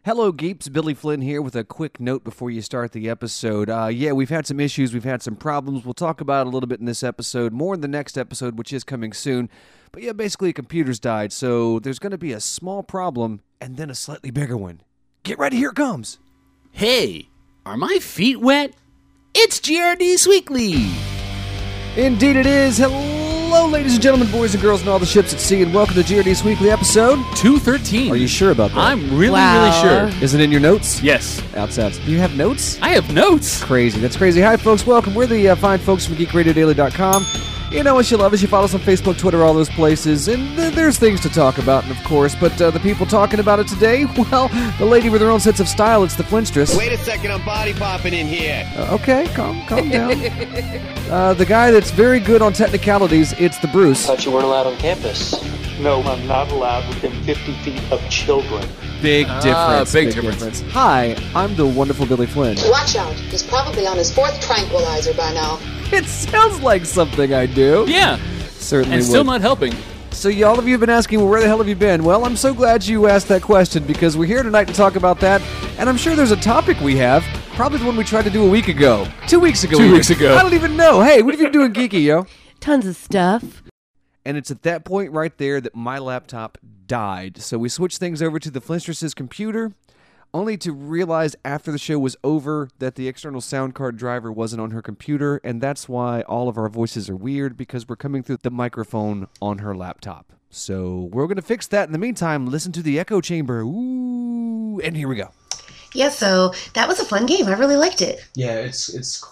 Hello, Geeps. Billy Flynn here with a quick note before you start the episode. We've had some issues. We've had some problems. We'll talk about it a little bit in this episode, more in the next episode, which is coming soon. But yeah, basically, a computer's died, so there's going to be a small problem and then a slightly bigger one. Get ready, here it comes. Hey, are my feet wet? It's GRD's Weekly. Indeed it is. Hello, ladies and gentlemen, boys and girls, and all the ships at sea, and welcome to GRD's Weekly episode 213. Are you sure about that? I'm really sure. Is it in your notes? Yes. Outside. Do you have notes? I have notes. Crazy. That's crazy. Hi, folks. Welcome. We're the fine folks from GeekRadioDaily.com. You know us, you love us, you follow us on Facebook, Twitter, all those places, and there's things to talk about, and of course, but the people talking about it today, well, the lady with her own sense of style, it's the Flinstress. Wait a second, I'm body popping in here. Okay, calm down. The guy that's very good on technicalities, it's the Bruce. Thought you weren't allowed on campus. No, I'm not allowed within 50 feet of children. Big difference. Big difference. Hi, I'm the wonderful Billy Flynn. Watch out. He's probably on his fourth tranquilizer by now. It sounds like something I do. Yeah. Certainly And would. still not helping. So y'all of you have been asking, well, where the hell have you been? Well, I'm so glad you asked that question because we're here tonight to talk about that, and I'm sure there's a topic we have, probably the one we tried to do a week ago. 2 weeks ago. 2 weeks ago. I don't even know. Hey, what have you been doing geeky, yo? Tons of stuff. And it's at that point right there that my laptop died. So we switched things over to the Flinstress's computer, only to realize after the show was over that the external sound card driver wasn't on her computer, and that's why all of our voices are weird, because we're coming through the microphone on her laptop. So we're going to fix that. In the meantime, listen to the echo chamber. Ooh, and here we go. Yeah, so that was a fun game. I really liked it. Yeah, it's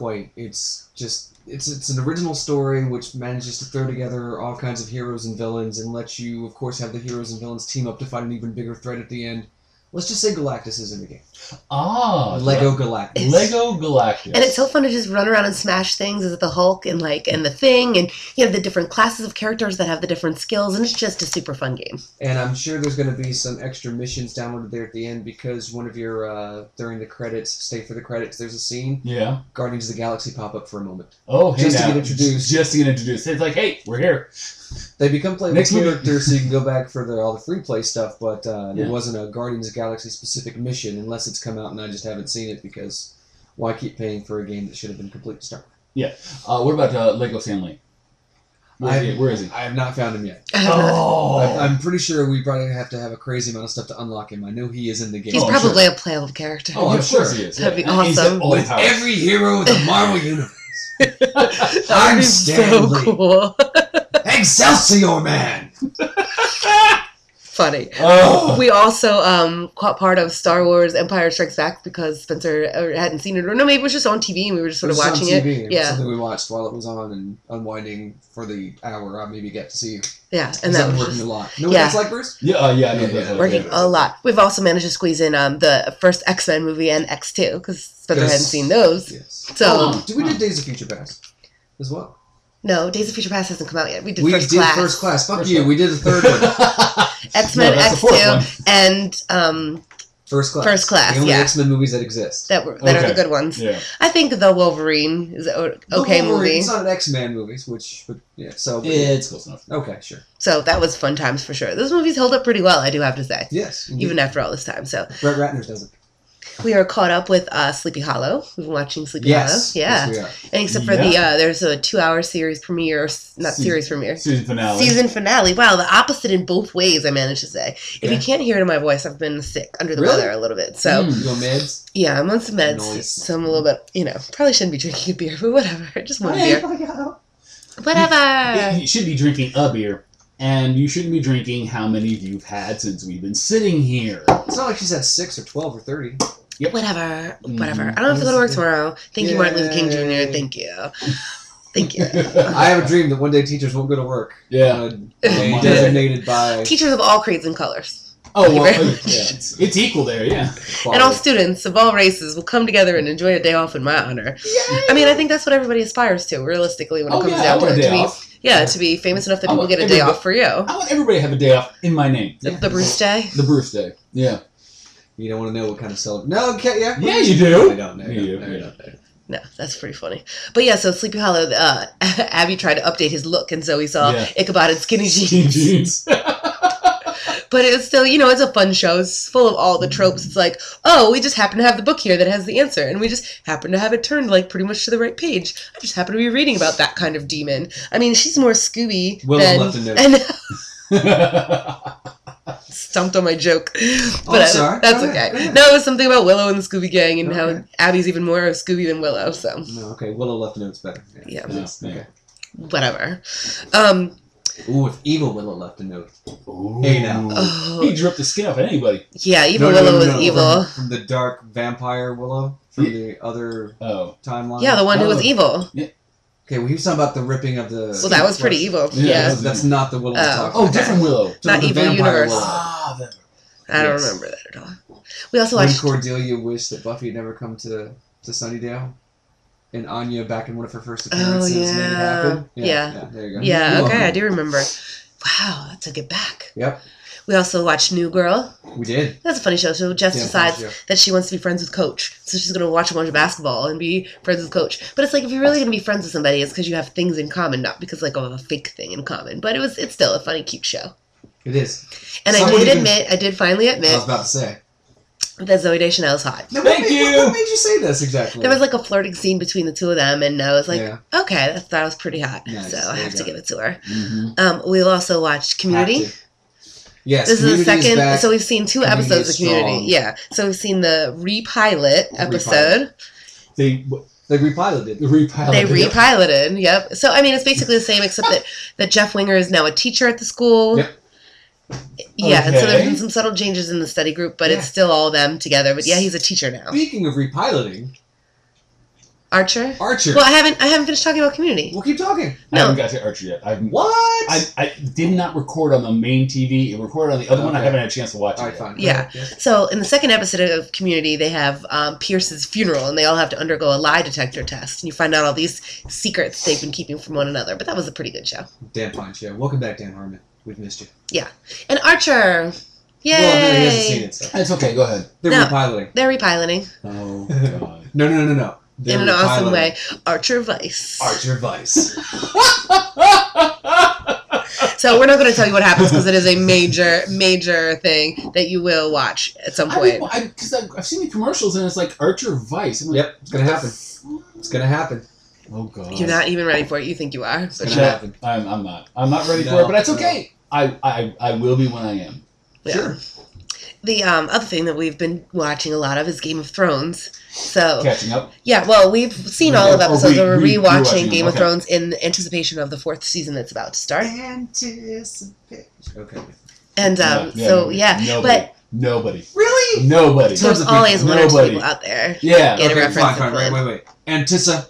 an original story which manages to throw together all kinds of heroes and villains and lets you, of course, have the heroes and villains team up to fight an even bigger threat at the end. Let's just say Galactus is in the game. Lego Galactus. Lego Galactus. And it's so fun to just run around and smash things as the Hulk and the Thing, and you have the different classes of characters that have the different skills, and it's just a super fun game. And I'm sure there's going to be some extra missions downloaded there at the end because one of your, during the credits, stay for the credits, there's a scene. Yeah. Guardians of the Galaxy pop up for a moment. Oh, hey Just now. to get introduced. Just to get introduced. It's like, hey, we're here. They become playable Next movie. characters so you can go back for all the free play stuff, but Yeah. there wasn't a Guardians of the Galaxy specific mission unless it's come out and I just haven't seen it because why keep paying for a game that should have been complete to start with? What about Lego Stanley? Where is he? I have not found him yet. Oh! I'm pretty sure we probably have to have a crazy amount of stuff to unlock him. I know he is in the game. He's Oh, probably sure. a playable character. Oh, of course he is. That'd be And he's awesome. got all the With powers. every hero of the Marvel Universe. That I'm would be Stan Lee. so cool. Excelsior Man! Funny. Oh. We also caught part of Star Wars Empire Strikes Back because Spencer hadn't seen it. Or no, maybe it was just on TV and we were just sort of was on watching TV. it. was Yeah. something we watched while it was on and unwinding for the hour. I maybe get to see you. Yeah. And That that was working just a lot. Know yeah. what that's like, Bruce? Yeah, I know Yeah, that. working a lot. We've also managed to squeeze in the first X-Men movie and X2 because Spencer Yes. hadn't seen those. Yes. So, Did we do Days of Future Past as well? no, Days of Future Past hasn't come out yet. We did We First did Class. First Class. Fuck First you. Class. We did the third one. X-Men, No, that's the fourth one. X2, and First Class. First Class, The only yeah. X-Men movies that exist. that are Okay. the good ones. Yeah. I think the Wolverine is an okay The Wolverine, movie. It's not an X-Men movies, but yeah, so. It's close enough. Okay, sure. So that was fun times for sure. Those movies hold up pretty well, I do have to say. Yes. Even after all this time. So Brett Ratner doesn't. we are caught up with Sleepy Hollow. We've been watching Sleepy Yes. Hollow. Yeah. Yes, we are. And except for there's a 2-hour series premiere, series premiere. Season finale. Season finale. Wow, the opposite in both ways, I managed to say. If you can't hear it in my voice, I've been sick, under the Really? weather a little bit. So, You on meds? yeah, I'm on some meds. Nice. So I'm a little bit, probably shouldn't be drinking a beer, but whatever. Just one beer. Whatever. You should be drinking a beer, and you shouldn't be drinking how many you've had since we've been sitting here. It's not like she's had 6 or 12 or 30. Whatever. I don't have to Yes, go to work yeah. tomorrow. Thank you, Martin Luther King Yay. Jr. Thank you. Thank you. I have a dream that one day teachers won't go to work. Yeah. They're designated by Teachers of all creeds and colors. Oh, well, Thank you very yeah, it's equal there, yeah. And all students of all races will come together and enjoy a day off in my honor. I mean, I think that's what everybody aspires to, realistically, when it comes I down to want a it. day To be, off. to be famous enough that I people want get a day everybody- off for you. I want everybody to have a day off in my name. The Bruce Day. The Bruce Day. Yeah. You don't want to know what kind of celebration. No, okay, yeah. Yeah, you do. I don't know. You do, No, yeah. I don't know. No, that's pretty funny. But yeah, so Sleepy Hollow, Abby tried to update his look, and so he saw Yeah. Ichabod in skinny Skinny jeans. jeans. But it's still, it's a fun show. It's full of all the tropes. It's like, oh, we just happen to have the book here that has the answer, and we just happen to have it turned like pretty much to the right page. I just happen to be reading about that kind of demon. I mean, she's more Scooby Willow than... left a note. Stumped on my joke. But sorry. That's Go okay. ahead, go ahead. No, it was something about Willow and the Scooby Gang and Okay. how Abby's even more of Scooby than Willow, so No, okay. Willow left a note's better. yeah, Nice. Okay. whatever. Ooh, if evil Willow left a note. Ooh. Hey, now. Oh, He dripped the skin off anybody. yeah, evil No, no, Willow no, was no, evil. From the dark vampire Willow from the other Oh. timeline. Yeah, the one who was Oh. evil. Okay, well, he was talking about the ripping of the. Well, that was pretty evil. Yeah. That's not the Willow we're Oh. talking Oh, about. different Willow. So Not the Evil vampire Universe. Willow. Ah, I don't Yes. remember that at all. We also When watched... Cordelia wished that Buffy had never come to Sunnydale, and Anya, back in one of her first appearances, made it happen. Yeah. There you go. Yeah, You're okay, I welcome. do remember. Wow, that took it back. Yep, We also watched New Girl. we did. That's a funny show. So Jess Yeah, decides funny show. that she wants to be friends with Coach. So she's going to watch a bunch of basketball and be friends with Coach. But it's like, if you're really going to be friends with somebody, it's because you have things in common, not because like of a fake thing in common. But it's still a funny, cute show. It is. And Someone I did finally I was admit about to say. that Zoe Deschanel's hot. Now, Thank what made, you! What made you say this exactly? There was like a flirting scene between the two of them, and I was like, Yeah. okay, that was pretty hot. Nice, So I there you have to go. give it to her. Mm-hmm. We'll also watch Community. Have to. Yes, This is the Community second, back. so we've seen two Community episodes is of Community. strong. Yeah, so we've seen the repilot episode. They repiloted. repiloted. They repiloted, yep. So, I mean, it's basically the same, except that Jeff Winger is now a teacher at the school. Yep. Yeah, and so Okay. there's been some subtle changes in the study group, but Yeah. it's still all them together. But yeah, he's a teacher now. Speaking of repiloting, Archer? Archer. Well, I haven't finished talking about Community. We'll keep talking. I No. haven't got to Archer yet. What? I did not record on the main TV. It recorded on the other one. I Okay. haven't had a chance to watch it All right, yet. fine. Yeah. So in the second episode of Community, they have Pierce's funeral, and they all have to undergo a lie detector test, and you find out all these secrets they've been keeping from one another. But that was a pretty good show. Dan fine show. Welcome back, Dan Harmon. We've missed you. Yeah. And Archer! Yay! Well, no, he hasn't seen it, so. It's okay. Go ahead. They're No. repiloting. They're repiloting Oh God. No. They're in an awesome repiloting. way. Archer Vice. Archer Vice. So we're not going to tell you what happens because it is a major thing that you will watch at some point. Because I've seen the commercials and it's like Archer Vice. I'm like, Yep, it's gonna happen. It's gonna happen. Oh God. You're not even ready for it. You think you are. It's But gonna you're happen. I'm not. I'm not ready for No, it, but that's no. okay. I will be when I am. yeah. Sure. The other thing that we've been watching a lot of is Game of Thrones. So Catching up. yeah, well, we've seen all of Or episodes. We're rewatching rewatching them, Game of okay. Thrones in anticipation of the 4th season that's about to start. Anticipation. Okay. And Nobody. Really? Nobody. Tons there's of always people. one or two Nobody. people out there. Yeah. Get a Okay, reference fine. to Flynn. Wait. Antissa.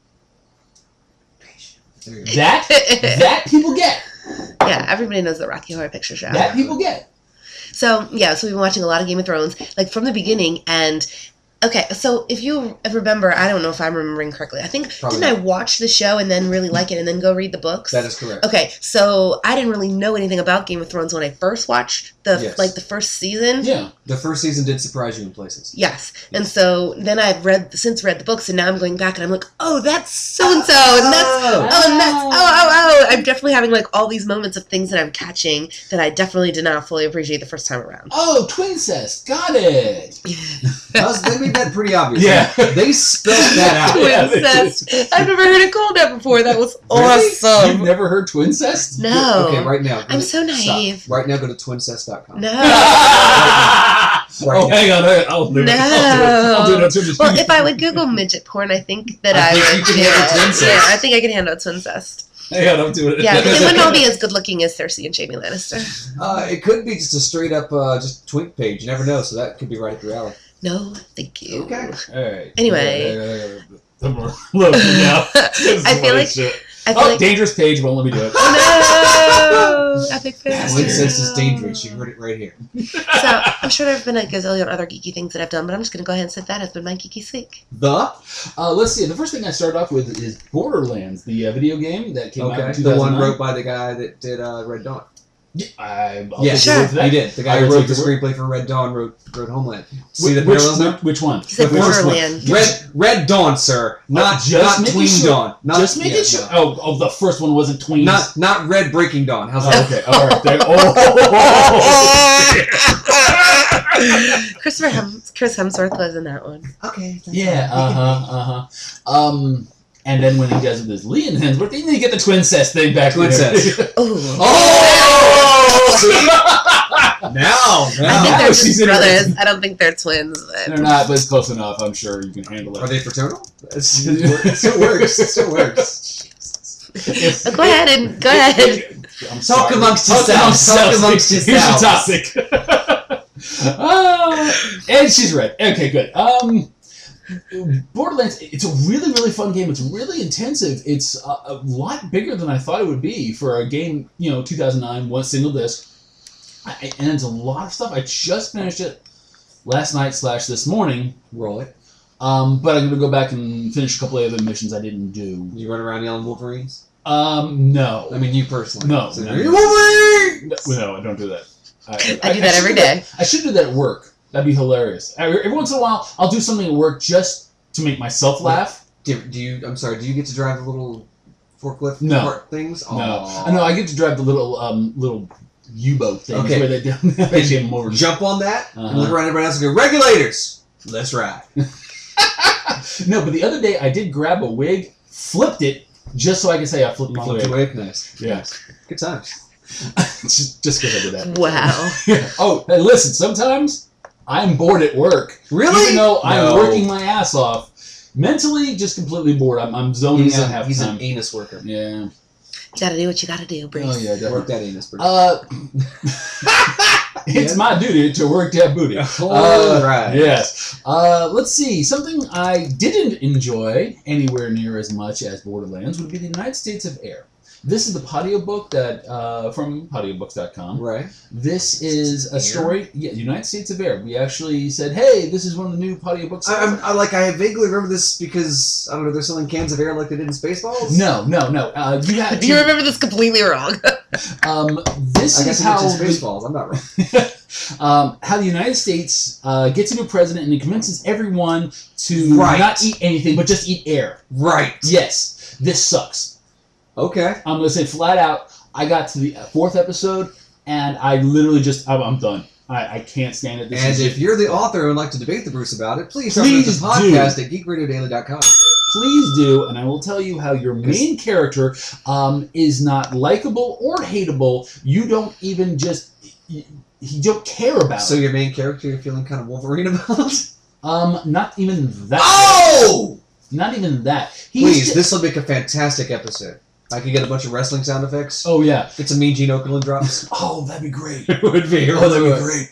There you go. That people get. Yeah, everybody knows the Rocky Horror Picture Show. That people get. So, yeah, so we've been watching a lot of Game of Thrones, like, from the beginning, and, okay, so if you remember, I don't know if I'm remembering correctly, I think, Probably didn't not. I watch the show and then really like it and then go read the books? That is correct. Okay, so I didn't really know anything about Game of Thrones when I first watched Yes. the first season. Yeah. The first season did surprise you in places. Yes. And so then I've since read the books, and now I'm going back and I'm like, oh, that's so-and-so, and that's, I'm definitely having, like, all these moments of things that I'm catching that I definitely did not fully appreciate the first time around. Oh, twincest. Got it. They made that pretty obvious. Yeah. They spelled that out. Yeah, they Twincest. I've never heard it called that before. That was You've awesome. never heard twincest? No. Okay, right now. I'm so Stop. naive. Right now, go to twincest.com. No. Oh, hang on. I'll do it. No. I'll do it. Well, if I would Google midget porn, I think that I I think would. you could handle twincest. Yeah, I think I could handle twincest. Hang on, I'll do it. Yeah, but they wouldn't all be as good looking as Cersei and Jaime Lannister. It could be just a straight up just twink page. You never know, so that could be right up your alley. No, thank you. Okay. All right. Anyway. Look now. I feel like. Dangerous page won't let me do it. Oh no! Epic fail. Twincest is dangerous. You heard it right here. So I'm sure there've been a gazillion other geeky things that I've done, but I'm just gonna go ahead and say that has been my geeky week. Let's see. The first thing I started off with is Borderlands, the video game that came out in Okay. 2009. The one wrote by the guy that did Red Dawn. I'll Yeah, take your word for that. he did. The guy I who wrote wrote the the screenplay for Red Dawn wrote Homeland. See the parallels now? Which one? He said The first one. Borderland. Red Dawn, sir. Not making Tween sure. Dawn. Not, Just making yeah, sure. no. Oh, the first one wasn't Tween. Not Red Breaking Dawn. How's Oh, that? okay, all right. Chris Hemsworth was in that one. Okay. Yeah, and then when he does it with his Liam Hemsworth, then you get the twincest thing back. Twincest. Oh. Now. I think they're she's just in brothers. it. I don't think they're twins. They're not, but it's close enough. I'm sure you can handle it. Are they fraternal? It still works. It still works. Go ahead. I'm Talk sorry. amongst yourselves. Talk amongst Here's yourselves. the topic. And she's red. Okay, good. Borderlands, it's a really, really fun game. It's really intensive. It's a lot bigger than I thought it would be for a game, 2009, one single disc. And it's a lot of stuff. I just finished it last night / this morning. Roll it. But I'm going to go back and finish a couple of other missions I didn't do. You run around yelling Wolverines? No. I mean, you personally. No. So, No. Wolverines! No, I don't do that. I do that every day. I should do that at work. That'd be hilarious. Every once in a while, I'll do something at work just to make myself laugh. Do you get to drive the little forklift cart things? No. Aw. I know, I get to drive the little U-boat things where they do. They jam over. Jump on that and look around everybody else and go, regulators! Let's ride. No, but the other day I did grab a wig, flipped it, just so I could say I flipped my Flipped wig. your wig, nice. Yeah. Nice. Good times. just because I did that. Wow. Yeah. Oh, hey, listen, sometimes I'm bored at work. Really? Even though I'm No. working my ass off. Mentally, just completely bored. I'm zoning out half the He's time. an anus worker. Yeah. You gotta do what you gotta do, Bruce. Oh, yeah, definitely. Work that anus, Bruce. It's my duty to work that booty. Alright. Yes. Let's see. Something I didn't enjoy anywhere near as much as Borderlands would be the United States of Air. This is the Podiobook that from Podiobooks.com. Right. This is a story. Yeah, United States of Air. We actually said, hey, this is one of the new Podiobooks. I vaguely remember this because, I don't know, they're selling cans of air like they did in Spaceballs? No. You have You remember this completely wrong. This I is guess how it's Spaceballs. I'm not wrong. how the United States gets a new president and he convinces everyone to Right. not eat anything but just eat air. Right. Yes, this sucks. Okay. I'm going to say flat out, I got to the 4th episode and I literally I'm done. I can't stand it. And if you're the author and would like to debate the Bruce about it, please drop Please us a podcast at geekradiodaily.com. Please do, and I will tell you how your main character is not likable or hateable. You don't even you don't care about So it. your main character you're feeling kind of Wolverine about? Not even that. Oh! Not even that. Please, this will make a fantastic episode. I could get a bunch of wrestling sound effects. Oh, yeah. Get some Mean Gene Okerlund drops. Oh, that'd be great. It would be. Oh, that'd be great.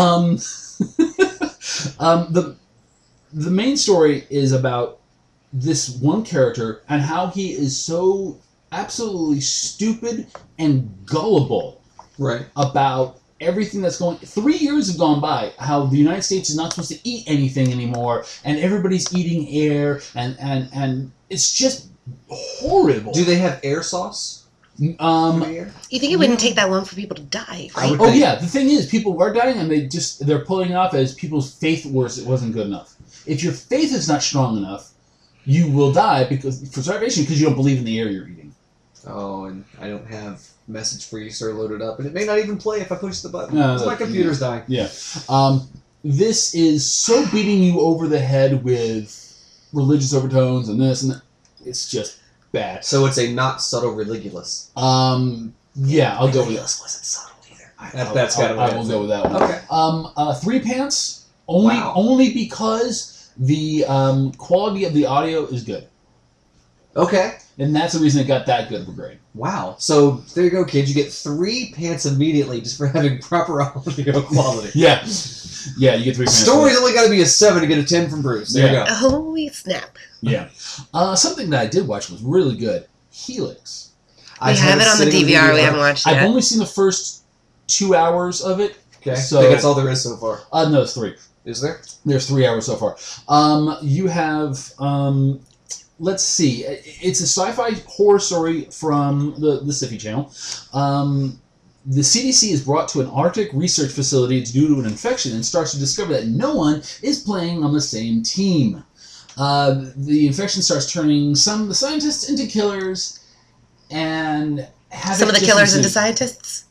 The main story is about this one character and how he is so absolutely stupid and gullible Right. about everything that's going. 3 years have gone by. How the United States is not supposed to eat anything anymore, and everybody's eating air, and it's just horrible. Do they have air sauce? You think it wouldn't take that long for people to die, right? Oh yeah, the thing is, people are dying, and they're pulling it off as people's faith wasn't good enough. If your faith is not strong enough, you will die for starvation because you don't believe in the air you're eating. Oh, and I don't have message for you, sir, loaded up, and it may not even play if I push the button. No, because my computer's dying. Yeah. This is so beating you over the head with religious overtones and this and that. It's just bad. So it's a not subtle religulous. Yeah, I'll go with that. Wasn't subtle either. That's got to I will go with that one. Okay. 3 pants only because the quality of the audio is good, Okay. and that's the reason it got that good of a grade. Wow. So there you go, kids. You get 3 pants immediately just for having proper audio quality. Yeah, you get 3 pants. Story's only got to be a 7 to get a 10 from Bruce. There you go. Holy snap. Yeah. Something that I did watch was really good. Helix. We have it on the DVR. We haven't watched it I've yet. only seen the first 2 hours of it. Okay. So I think that's all there is so far. No, it's 3. Is there? There's 3 hours so far. You have let's see. It's a sci-fi horror story from the Sci-Fi Channel. the CDC is brought to an Arctic research facility due to an infection and starts to discover that no one is playing on the same team. The infection starts turning some of the scientists into killers, and Some of the killers into scientists?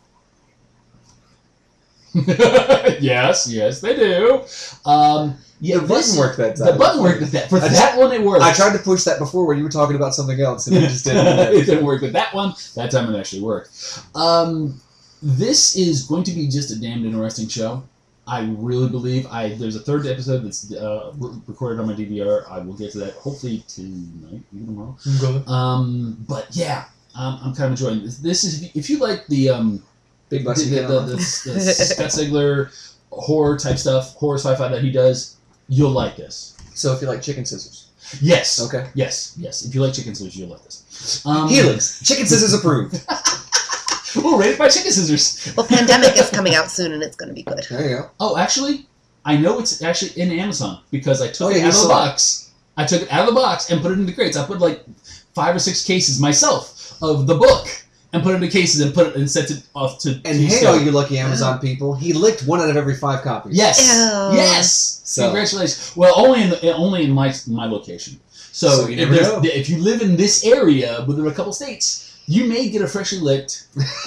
yes, they do. Yeah, the button worked that time. The button worked for that one. It worked. I tried to push that before when you were talking about something else, and it just didn't. It didn't work with that one. That time it actually worked. This is going to be just a damned interesting show. I really believe. There's a third episode that's recorded on my DVR. I will get to that hopefully tonight, maybe tomorrow. Okay. But yeah, I'm kind of enjoying this. This is if you like the Big Bucks the Scott Sigler horror type stuff, horror sci-fi that he does, you'll like this. So if you like chicken scissors. Yes. Okay. Yes. If you like chicken scissors, you'll like this. Helix. Chicken scissors approved. Ooh, rated by chicken scissors. Well, Pandemic is coming out soon, and it's going to be good. There you go. Oh, actually, I know it's actually in Amazon because I took it out of the saw box. I took it out of the box and put it into crates. I put like 5 or 6 cases myself of the book and put it into cases and sent it off to. And hey, all you lucky Amazon people, he licked 1 out of every 5 copies. Yes. Ew. Yes. So. Congratulations. Well, only in my location. So you never know. if you live in this area within a couple states, you may get a freshly licked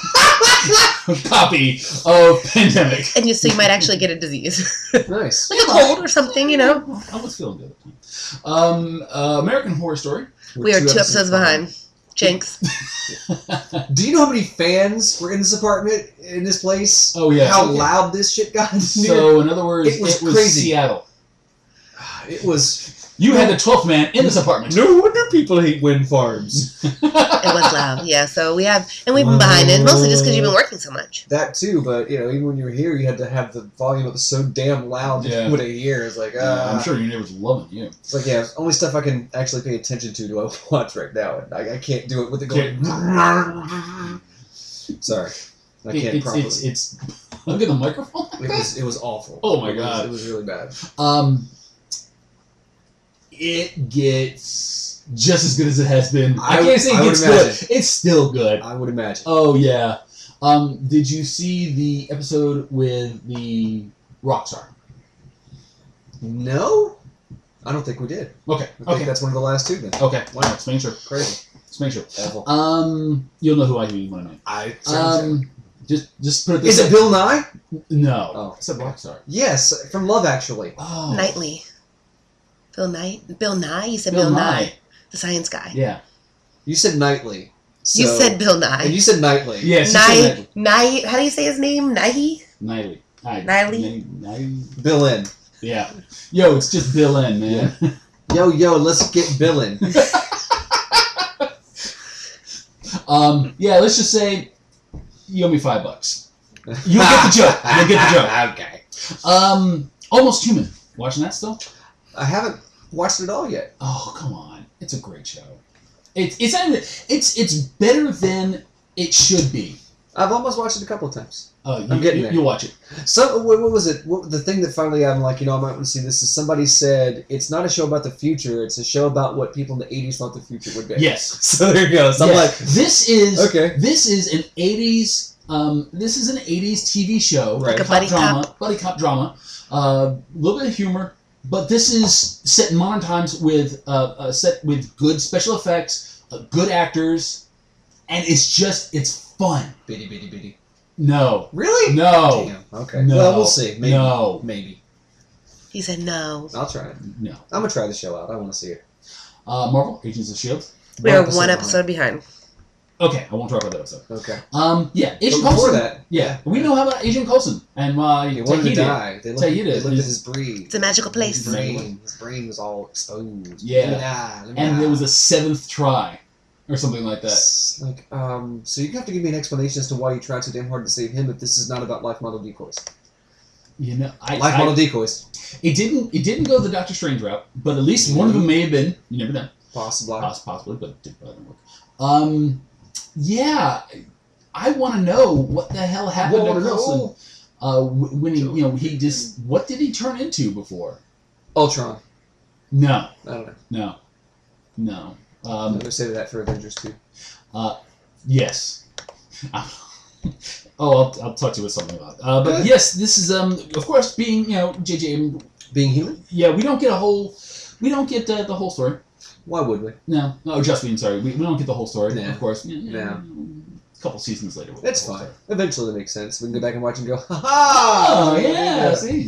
copy of Pandemic. And so you might actually get a disease. Nice. Like a cold or something, you know? I was feeling good. American Horror Story. We are 2 episodes behind. Jinx. Do you know how many fans were in this apartment, in this place? Oh, yeah. How loud this shit got in here? So, in other words, it was crazy. Seattle. It was... You had the 12th man in this apartment. No wonder people hate wind farms. It was loud, yeah. So we've been behind it, mostly just because you've been working so much. That too, but even when you were here, you had to have the volume up so damn loud to be able to hear. It's like, I'm sure your neighbors loving you. It's like, only stuff I can actually pay attention to do I watch right now, and I can't do it with it going. Sorry, I can't properly. It's look at the microphone. It was awful. Oh my god, it was really bad. It gets just as good as it has been. I can't say it gets good. It's still good. I would imagine. Oh yeah. Did you see the episode with the rock star? No, I don't think we did. Okay. I think that's one of the last 2 then. Okay. Wow. Let's make sure. Crazy. Let's make sure. Awful. You'll know who I mean when I know. Just put it this way. Is it Bill Nye? No. Oh. It's a rock star. Yes, from Love Actually. Oh. Nightly. Bill Nye? You said Bill Bill Nye. Nye. The science guy. Yeah. You said Nightly. You said Bill Nye. And you said Nightly. Yes. Nye. How do you say his name? Nighy? Nightly. Bill in. Yeah. Yo, it's just Bill in, man. Yo, let's get Bill in. Yeah, let's just say you owe me $5. You'll get the joke. Okay. Almost Human. Watching that still? I haven't watched it all yet. Oh, come on. It's a great show. It's better than it should be. I've almost watched it a couple of times. I'm getting there. You'll watch it. So, what was it? The thing that finally I'm like, I might want to see this is somebody said it's not a show about the future, it's a show about what people in the 80s thought the fucture would be. Yes. So there you go. So I'm like, this is an 80s TV show. Right. Like a buddy cop drama. A little bit of humor. But this is set in modern times with good special effects, good actors, and it's fun. Bitty. No. Really? No. Damn. Okay. No. Well, we'll see. Maybe. No. Maybe. He said no. I'll try it. No. I'm gonna try the show out. I want to see it. Marvel Agents of S.H.I.E.L.D. We are 1 episode behind. Okay, I won't talk about that episode. Okay. Yeah, Agent But before Coulson. that, Yeah, we know how about Agent Coulson and he wanted to die. They looked at his breed. It's a magical place. His brain was all exposed. Yeah. And there was a 7th try, or something like that. Like, so you have to give me an explanation as to why you tried so damn hard to save him if this is not about life model decoys. You know, life model decoys. It didn't go the Doctor Strange route, but at least one of them may have been. You never know. Possibly, but it didn't work. Yeah, I want to know what the hell happened to Coulson. When he just what did he turn into before? Ultron. No. I don't know. No. I'm gonna say that for Avengers 2. Yes. I'll talk to you with something about it. But yes, this is of course being JJ. Being human? Yeah, we don't get the whole story. Why would we? No, just being sorry. We don't get the whole story, Nah. of course. No. A couple seasons later. That's fine. Eventually it makes sense. We can go back and watch and go, ha-ha! Oh, yeah, see.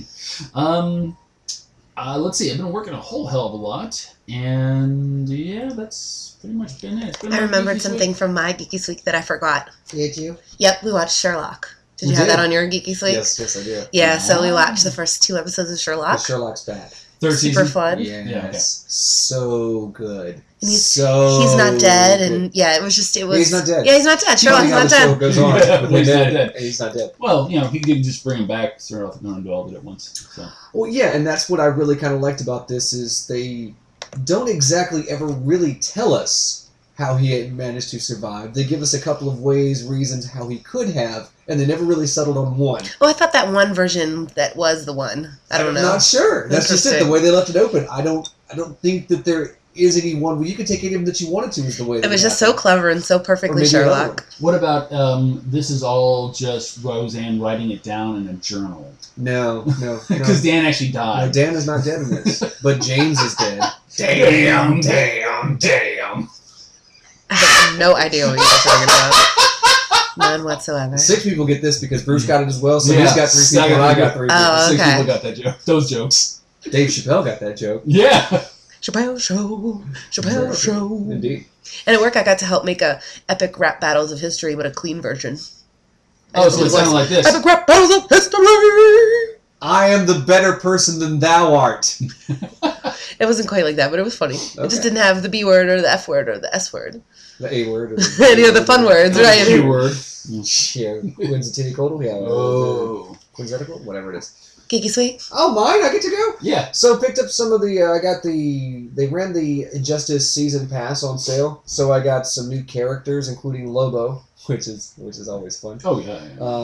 Let's see, I've been working a whole hell of a lot, and yeah, that's pretty much been it. It's been I my remembered geeky something week. from my Geeky Week that I forgot. Did you? Yep, we watched Sherlock. Did you We have did. that on your Geeky Week? Yes, I do. Yeah, so we watched the first 2 episodes of Sherlock. But Sherlock's bad. Third Super season. fun. Yes. Yeah, okay. So good. And he's good. not dead, and yeah, it was. Yeah, he's not dead. Yeah, he's not dead. Funny Sherlock's how not the show dead. goes on. Yeah, with he's him not dead, dead. and he's not dead. Well, he could just bring him back, throw it and do all of it at once. So. Well, yeah, and that's what I really kind of liked about this is they don't exactly ever really tell us how he had managed to survive. They give us a couple of reasons how he could have, and they never really settled on one. Oh, I thought that one version that was the one. I don't know. I'm not sure. That's just it. Interesting. The way they left it open. I don't think that there is any one where you could take any of them that you wanted to. Is the way It was just so clever and so perfectly maybe another Sherlock. What about this is all just Roseanne writing it down in a journal? No. Because Dan actually No, died. Dan is not dead in this, but James is dead. Damn. I have no idea what you're talking about. None whatsoever. 6 people get this because Bruce got it as well, so Yeah, he's got 3 people and I got 3 people. Oh, 6 okay. people got that joke. Those jokes. Dave Chappelle got that joke. Yeah. Chappelle Show. Indeed. And at work, I got to help make a epic rap battles of history, but a clean version. Oh, so it sounded like this. Epic rap battles of history. I am the better person than thou art. It wasn't quite like that, but it was funny. It Okay. just didn't have the B word or the F word or the S word. The A word. Or Any of the fun words, right? Keyword. Yeah, Quinn's a titty cold. Yeah. Oh. Quinn's reticle? Whatever it is. Geeky Sweet. Oh, mine? I get to go? Yeah. So picked up some of the, they ran the Injustice season pass on sale, so I got some new characters, including Lobo, which is always fun. Oh, yeah.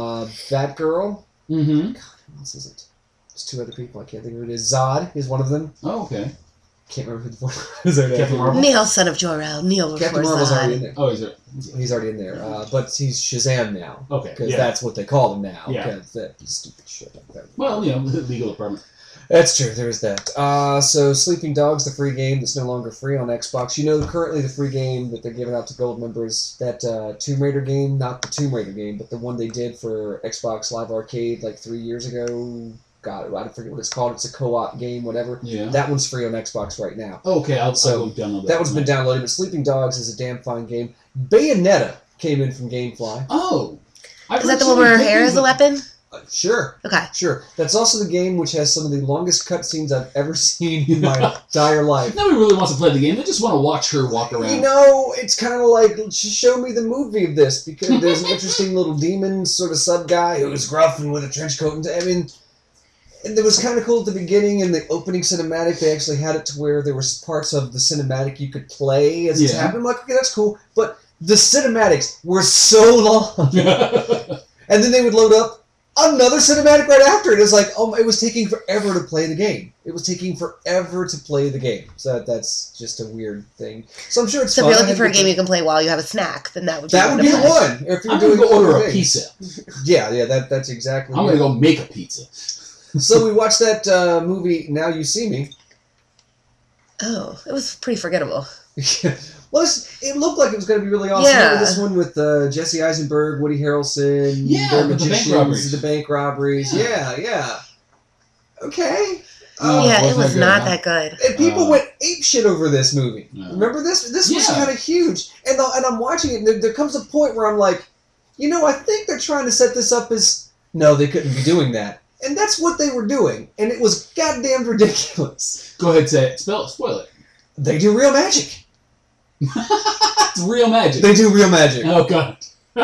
Batgirl. Mm-hmm. God, who else is it? There's 2 other people. I can't think of who it is. Zod is one of them. Oh, okay. Can't remember who the fourth is. Captain Marvel? Neil, son of Jor-El. Neil Captain Marvel's already in Zod. there. Oh, is it? He's already in there, but he's Shazam now. Okay, Because yeah. that's what they call him now. Yeah. Because that stupid shit like that. Well, legal department. That's true, there's that. So Sleeping Dogs, the free game that's no longer free on Xbox. You know, currently the free game that they're giving out to gold members, that Tomb Raider game, not the Tomb Raider game, but the one they did for Xbox Live Arcade like 3 years ago. God, I forget what it's called. It's a co-op game, whatever. Yeah. That one's free on Xbox right now. Okay, I'll So, go download that. That one's been downloaded, but Sleeping Dogs is a damn fine game. Bayonetta came in from GameFly. Oh. Is that the one where her hair is a weapon? Sure. Okay. Sure. That's also the game which has some of the longest cutscenes I've ever seen in my entire life. Nobody really wants to play the game. They just want to watch her walk around. You know, it's kind of like, show me the movie of this, because there's an interesting little demon sort of sub guy who's gruff and with a trench coat. And I mean, and it was kind of cool at the beginning in the opening cinematic. They actually had it to where there was parts of the cinematic you could play as it's Yeah. happening. I'm like, okay, that's cool. But the cinematics were so long. And then they would load up another cinematic right after it. It was like, it was taking forever to play the game. It was taking forever to play the game. So that's just a weird thing. So I'm sure it's So if fun. you're I looking had for a good game time. you can play while you have a snack, then that would be That would be the play. one. If you're I'm doing going to order other a things. pizza. Yeah, that's exactly. I'm it. going to go make a pizza. So we watched that movie, Now You See Me. Oh, it was pretty forgettable. Well, it looked like it was going to be really awesome. Yeah. Remember this one with Jesse Eisenberg, Woody Harrelson, Yeah, the with the bank magicians, robberies. the bank robberies. Yeah. Okay. Oh, yeah, it wasn't was that good, not huh? that good. And people went apeshit over this movie. Yeah. Remember this? This was Yeah. kind of huge. And I'm watching it, and there comes a point where I'm like, I think they're trying to set this up as, no, they couldn't be doing that. And that's what they were doing. And it was goddamn ridiculous. Go ahead, say it. Spoil it. They do real magic. It's real magic. They do real magic. Oh, God.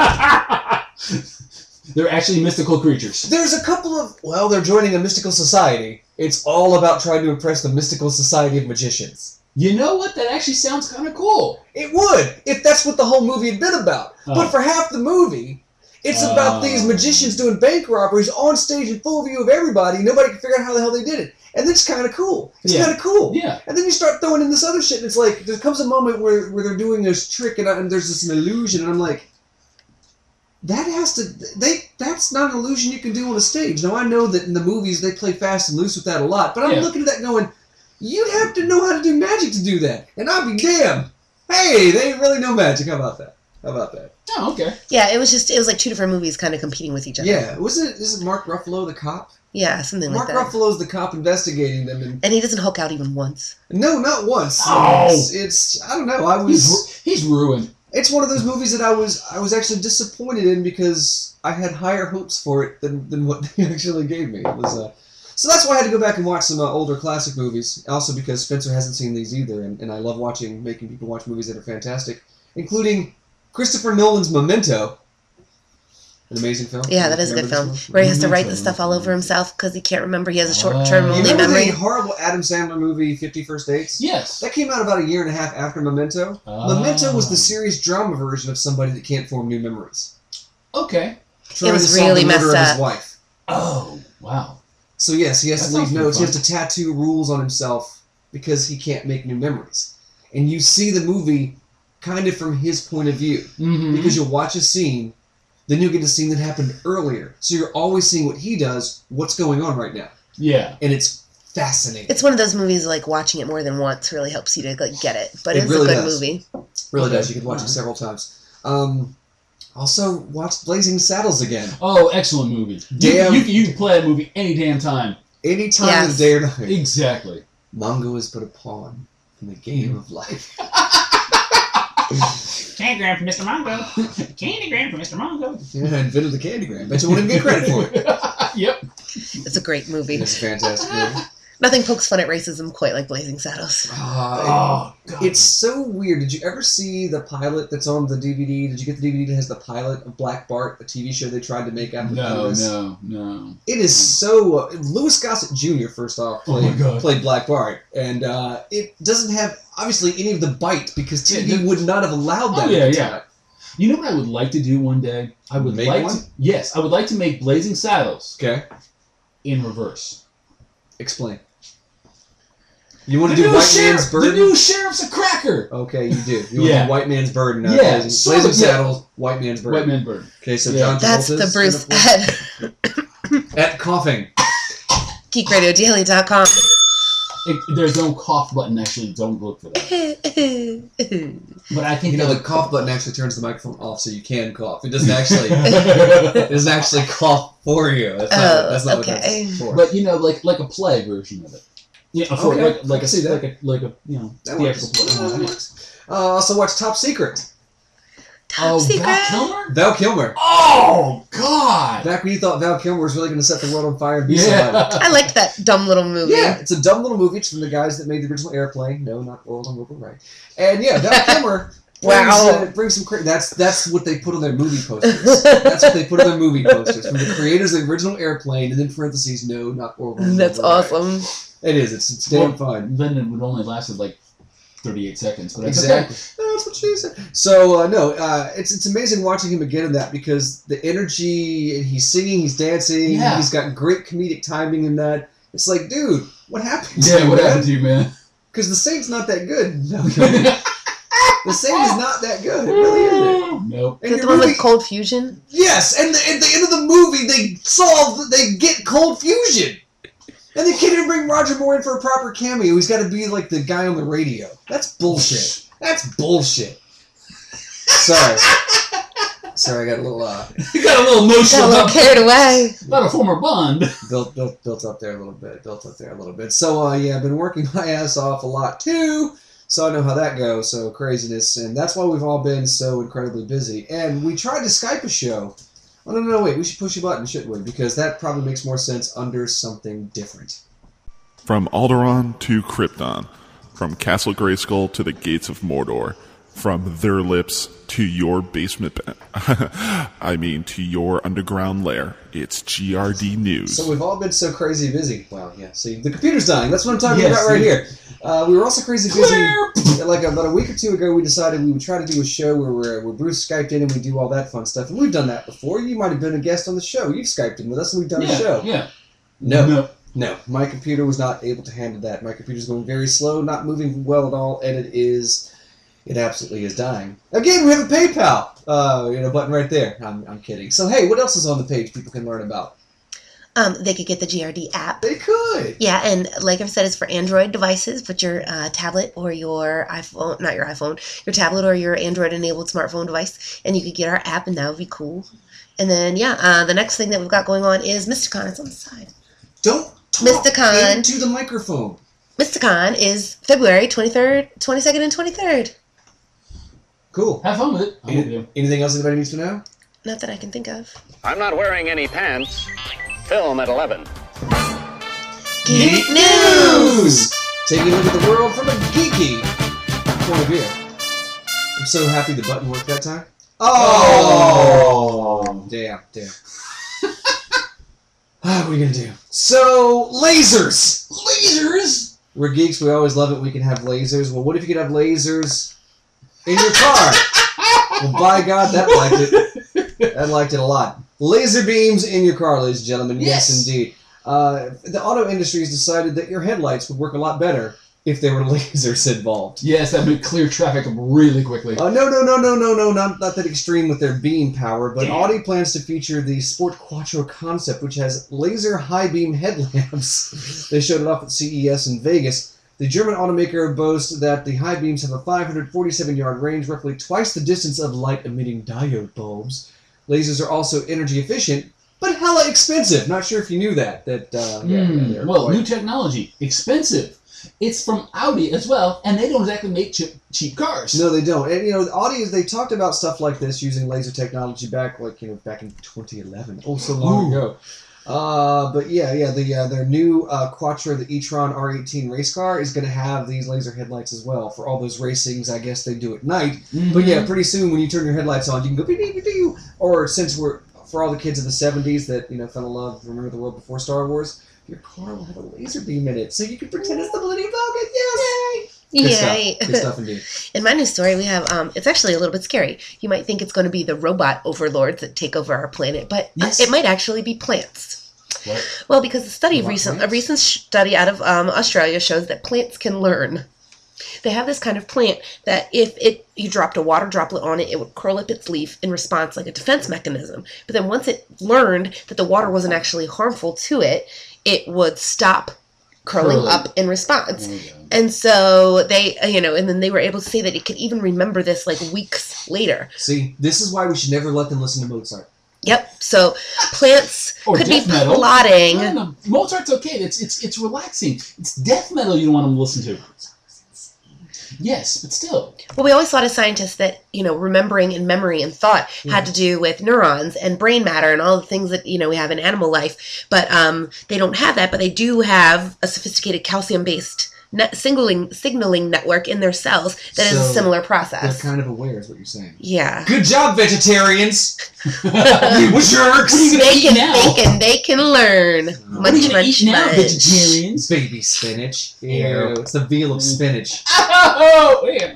They're actually mystical creatures. There's a couple of, they're joining a mystical society. It's all about trying to impress the mystical society of magicians. You know what? That actually sounds kind of cool. It would, if that's what the whole movie had been about. Oh. But for half the movie, it's about these magicians doing bank robberies on stage in full view of everybody. Nobody can figure out how the hell they did it. And it's kind of cool. It's Yeah. kind of cool. Yeah. And then you start throwing in this other shit, and it's like, there comes a moment where they're doing this trick, and there's this illusion, and I'm like, That's not an illusion you can do on a stage. Now, I know that in the movies they play fast and loose with that a lot, but I'm looking at that going, you'd have to know how to do magic to do that. And I'll be damned. Hey, they really know magic. How about that? Oh, okay. Yeah, it was like two different movies kind of competing with each other. Yeah, is it Mark Ruffalo the cop? Yeah, something like that. Mark Ruffalo's the cop investigating them, and he doesn't Hulk out even once. No, not once. Oh. It's I don't know. He's ruined. It's one of those movies that I was actually disappointed in because I had higher hopes for it than what they actually gave me. It was so that's why I had to go back and watch some older classic movies. Also because Spencer hasn't seen these either, and I love making people watch movies that are fantastic, including Christopher Nolan's Memento. An amazing film. Yeah, that is a good film. Where he has to write the stuff all over himself because he can't remember. He has a short-term only remember memory. the horrible Adam Sandler movie 50 First Dates? Yes. That came out about a year and a half after Memento. Memento was the serious drama version of somebody that can't form new memories. Okay. Trying It was to solve really the murder messed of up. his wife. Oh, wow. So yes, he has That to leave sounds notes. He pretty has to tattoo rules on himself because he can't make new memories. And you see the movie kind of from his point of view. Mm-hmm. Because you'll watch a scene, then you'll get a scene that happened earlier. So you're always seeing what he does, what's going on right now. Yeah. And it's fascinating. It's one of those movies like watching it more than once really helps you to like get it. But It it's really a good does. movie. Really Okay. does. You can watch it several times. Also, watched Blazing Saddles again. Oh, excellent movie. Damn. You can play that movie any damn time. Any time Yes. of the day or night. Exactly. Mongo is but a pawn in the game of life. Candygram for Mr. Mongo. Candygram for Mr. Mongo. Yeah, invented the Candygram. Bet you won't even get credit for it. Yep. It's a great movie. It's a fantastic movie. Nothing pokes fun at racism quite like Blazing Saddles. Oh, God. It's so weird. Did you ever see the pilot that's on the DVD? Did you get the DVD that has the pilot of Black Bart, a TV show they tried to make out of this? No. It is so... Louis Gossett Jr., first off, Oh my God. played Black Bart. And it doesn't have, obviously, any of the bite because TV would not have allowed that at the time. You know what I would like to do one day? I would Make like one? to. Yes, I would like to make Blazing Saddles Okay. in reverse. Explain. You want to do White Man's The Burden? new sheriff's a cracker. Okay, you do. You want to do White Man's Burden. Yeah, Blazing, sort Blazing of, yeah. Saddles, White Man's Burden. White Man Bird. Okay, so Yeah. John That's Travolta's the Bruce in at at coughing. GeekRadioDaily.com. There's no cough button, actually. Don't look for that. But I think You know, that the cough button actually turns the microphone off so you can cough. It doesn't actually, it doesn't actually cough for you. That's not what okay. that's for. But you know, like a play version of it. Yeah, for Okay, like I can see that. like a you know That theatrical works. play. That works. Also watch Top Secret. Top Secret. Val Kilmer? Val Kilmer. Oh God! Back when you thought Val Kilmer was really going to set the world on fire and be Yeah. somebody. I liked that dumb little movie. Yeah, it's a dumb little movie. It's from the guys that made the original Airplane. No, not World on Wilbur Wright. And yeah, Val Kilmer brings some that's what they put on their movie posters. That's what they put on their movie posters. From the creators of the original Airplane, and then parentheses, no, not World on That's Wilbur Wright. awesome. It is. It's damn fun. Then it would only lasted like 38 seconds. But it's Exactly. That's what she said. So it's amazing watching him again in that because the energy, he's singing, he's dancing, Yeah. he's got great comedic timing in that. It's like, dude, what happened? Okay. Yeah, what happened to you, man? Because the Saint's not that good. No, the Saint is not that good. It really isn't. Nope. And Is that the you're one really- with Cold Fusion? Yes, and at the end of the movie, they get cold fusion. And they can't even bring Roger Moore in for a proper cameo. He's got to be like the guy on the radio. That's bullshit. That's bullshit. Sorry, I got a little You got a little Got a emotional little carried away. about a former Bond. built up there a little bit. So yeah, I've been working my ass off a lot too. So I know how that goes. So craziness, and that's why we've all been so incredibly busy. And we tried to Skype a show. Oh, no, wait. We should push a button, shouldn't we? Because that probably makes more sense under something different. From Alderaan to Krypton, from Castle Grayskull to the Gates of Mordor, from their lips to your basement, to your underground lair, it's GRD News. So we've all been so crazy busy. Well, yeah. See, the computer's dying. That's what I'm talking Yes, about right yeah. here. We were also crazy busy. Like about a week or two ago, we decided we would try to do a show where Bruce Skyped in and we do all that fun stuff. And we've done that before. You might have been a guest on the show. You've Skyped in with us and we've done a show. Yeah. No. My computer was not able to handle that. My computer's going very slow, not moving well at all, and it is It absolutely is dying. Again, we have a PayPal button right there. I'm kidding. So, hey, what else is on the page people can learn about? They could get the GRD app. They could. Yeah, and like I've said, it's for Android devices, but your tablet or your iPhone, not your iPhone, your tablet or your Android-enabled smartphone device, and you could get our app, and that would be cool. And then, the next thing that we've got going on is Mysticon. It's on the side. Don't talk Mysticon. into the microphone. Mysticon is February 23rd, 22nd, and 23rd. Cool. Have fun with it. Anything else anybody needs to know? Not that I can think of. I'm not wearing any pants. Film at 11. Geek News! Taking a look at the world from a geeky point of view. I'm so happy the button worked that time. Oh! Damn. What are we going to do? So, lasers! Lasers! We're geeks. We always love it. We can have lasers. Well, what if you could have lasers in your car? Well, by God, that liked it. That liked it a lot. Laser beams in your car, ladies and gentlemen. Yes indeed. The auto industry has decided that your headlights would work a lot better if there were lasers involved. Yes, that would clear traffic really quickly. No, not that extreme with their beam power, but Audi plans to feature the Sport Quattro concept, which has laser high-beam headlamps. They showed it off at CES in Vegas. The German automaker boasts that the high beams have a 547-yard range, roughly twice the distance of light-emitting diode bulbs. Lasers are also energy efficient, but hella expensive. Not sure if you knew that. New technology, expensive. It's from Audi as well, and they don't exactly make cheap cars. No, they don't. And Audi, they talked about stuff like this using laser technology back in 2011. Oh, so long ago. But their new Quattro, the e-tron R18 race car, is going to have these laser headlights as well. For all those racings, I guess they do at night. Mm-hmm. But yeah, pretty soon when you turn your headlights on, you can go beep-beep-beep. Or since for all the kids of the 70s that fell in love, remember the world before Star Wars, your car will have a laser beam in it, so you can pretend it's the Millennium Falcon. Yes! Yay! Good stuff indeed. In my news story, we have, it's actually a little bit scary. You might think it's going to be the robot overlords that take over our planet, but it might actually be plants. What? Well, because a recent study out of Australia shows that plants can learn. They have this kind of plant that if you dropped a water droplet on it, it would curl up its leaf in response, like a defense mechanism. But then once it learned that the water wasn't actually harmful to it, it would stop curling up in response. And so they, and then they were able to say that it could even remember this like weeks later. See, this is why we should never let them listen to Mozart. Yep. So plants could be plotting. No, Mozart's okay. It's relaxing. It's death metal you don't want them to listen to. Yes, but still. Well, we always thought as scientists that, remembering and memory and thought had to do with neurons and brain matter and all the things that, we have in animal life. But they don't have that, but they do have a sophisticated calcium-based signaling network in their cells that is a similar process. They're kind of aware is what you're saying. Yeah. Good job, vegetarians! You jerks! They can learn. Munch, vegetarians? Baby spinach. Ew. It's the veal of spinach. Oh, yeah.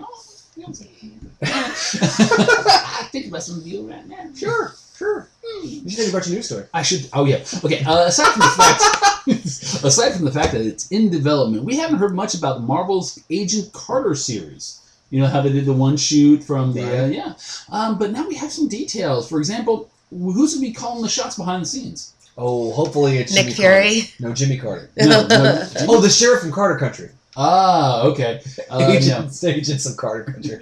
Think about some veal right now. Sure. You should think about your news story. I should. Oh yeah. Okay. Aside from the fact that it's in development, we haven't heard much about Marvel's Agent Carter series. You know how they did the one shoot from the but now we have some details. For example, who's going to be calling the shots behind the scenes? Oh, hopefully it's Nick Fury. No, Jimmy Carter. No, the sheriff from Carter Country. Ah, okay. Agents of Carter Country.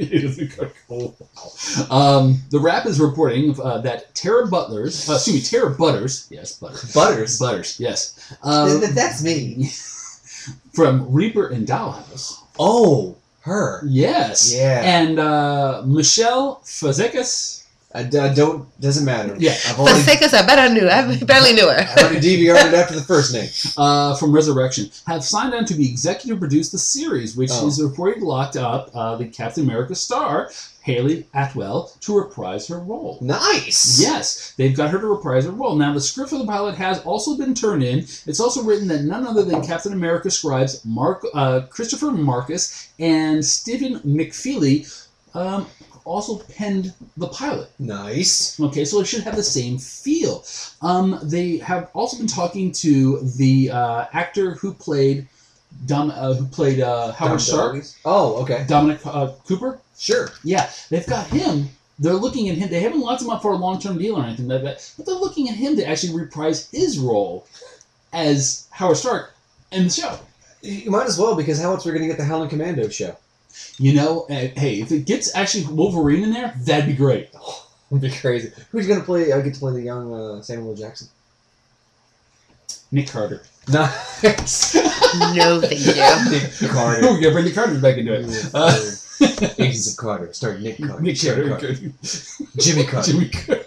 The Wrap is reporting that Tara Butters, yes, Butters, yes. That's me. From Reaper and Dollhouse. Oh, her. Yes. Yeah. And Michelle Fazekas. Doesn't matter. Yeah. Fazekas, I barely knew her. I already DVR'd it after the first name. From Resurrection. Have signed on to be executive produce the series, which is reportedly locked up the Captain America star, Haley Atwell, to reprise her role. Nice! Yes, they've got her to reprise her role. Now, the script for the pilot has also been turned in. It's also written that none other than Captain America scribes Christopher Marcus and Stephen McFeely also penned the pilot. Nice. Okay, so it should have the same feel. They have also been talking to the actor who played who played Howard Stark. Oh, okay. Dominic Cooper. Sure. Yeah, they've got him. They're looking at him. They haven't locked him up for a long-term deal or anything like that, but they're looking at him to actually reprise his role as Howard Stark in the show. You might as well, because how else are we going to get the Howling Commando show? You know, hey, if it gets actually Wolverine in there, that'd be great. Oh, that'd be crazy. Who's going to play? I get to play the young Samuel L. Jackson. Nick Carter. Nice. No, thank you. Nick Carter. Oh, yeah, bring Nick Carter back into it. Agents of Carter. Start Nick Carter. Nick Carter. Jimmy Carter. Jimmy Carter.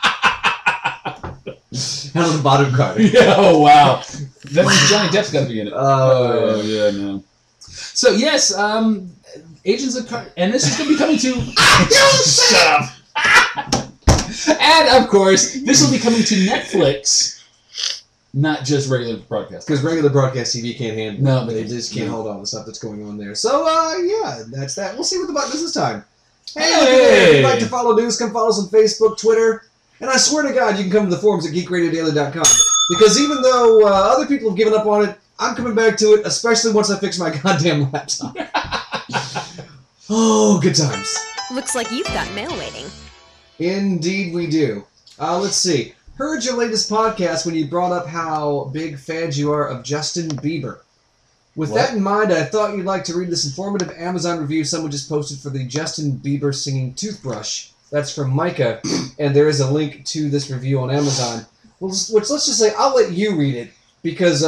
Hell on the bottom Carter. Yeah, oh, wow. That means Johnny Depp's got to be in it. Oh, yeah, no. So, yes, Agents of Carter. And this is going to be coming to... Shut up! And, of course, this will be coming to Netflix. Not just regular broadcast. Because regular broadcast TV can't handle it. No, they just can't hold all the stuff that's going on there. So, yeah, that's that. We'll see what the button is this time. Hey! If you'd like to follow news, come follow us on Facebook, Twitter, and I swear to God, you can come to the forums at geekradiodaily.com. Because even though other people have given up on it, I'm coming back to it, especially once I fix my goddamn laptop. Oh, good times. Looks like you've got mail waiting. Indeed we do. Let's see. Heard your latest podcast when you brought up how big fans you are of Justin Bieber. With that in mind, I thought you'd like to read this informative Amazon review someone just posted for the Justin Bieber singing toothbrush. That's from Micah, and there is a link to this review on Amazon. Which let's just say I'll let you read it because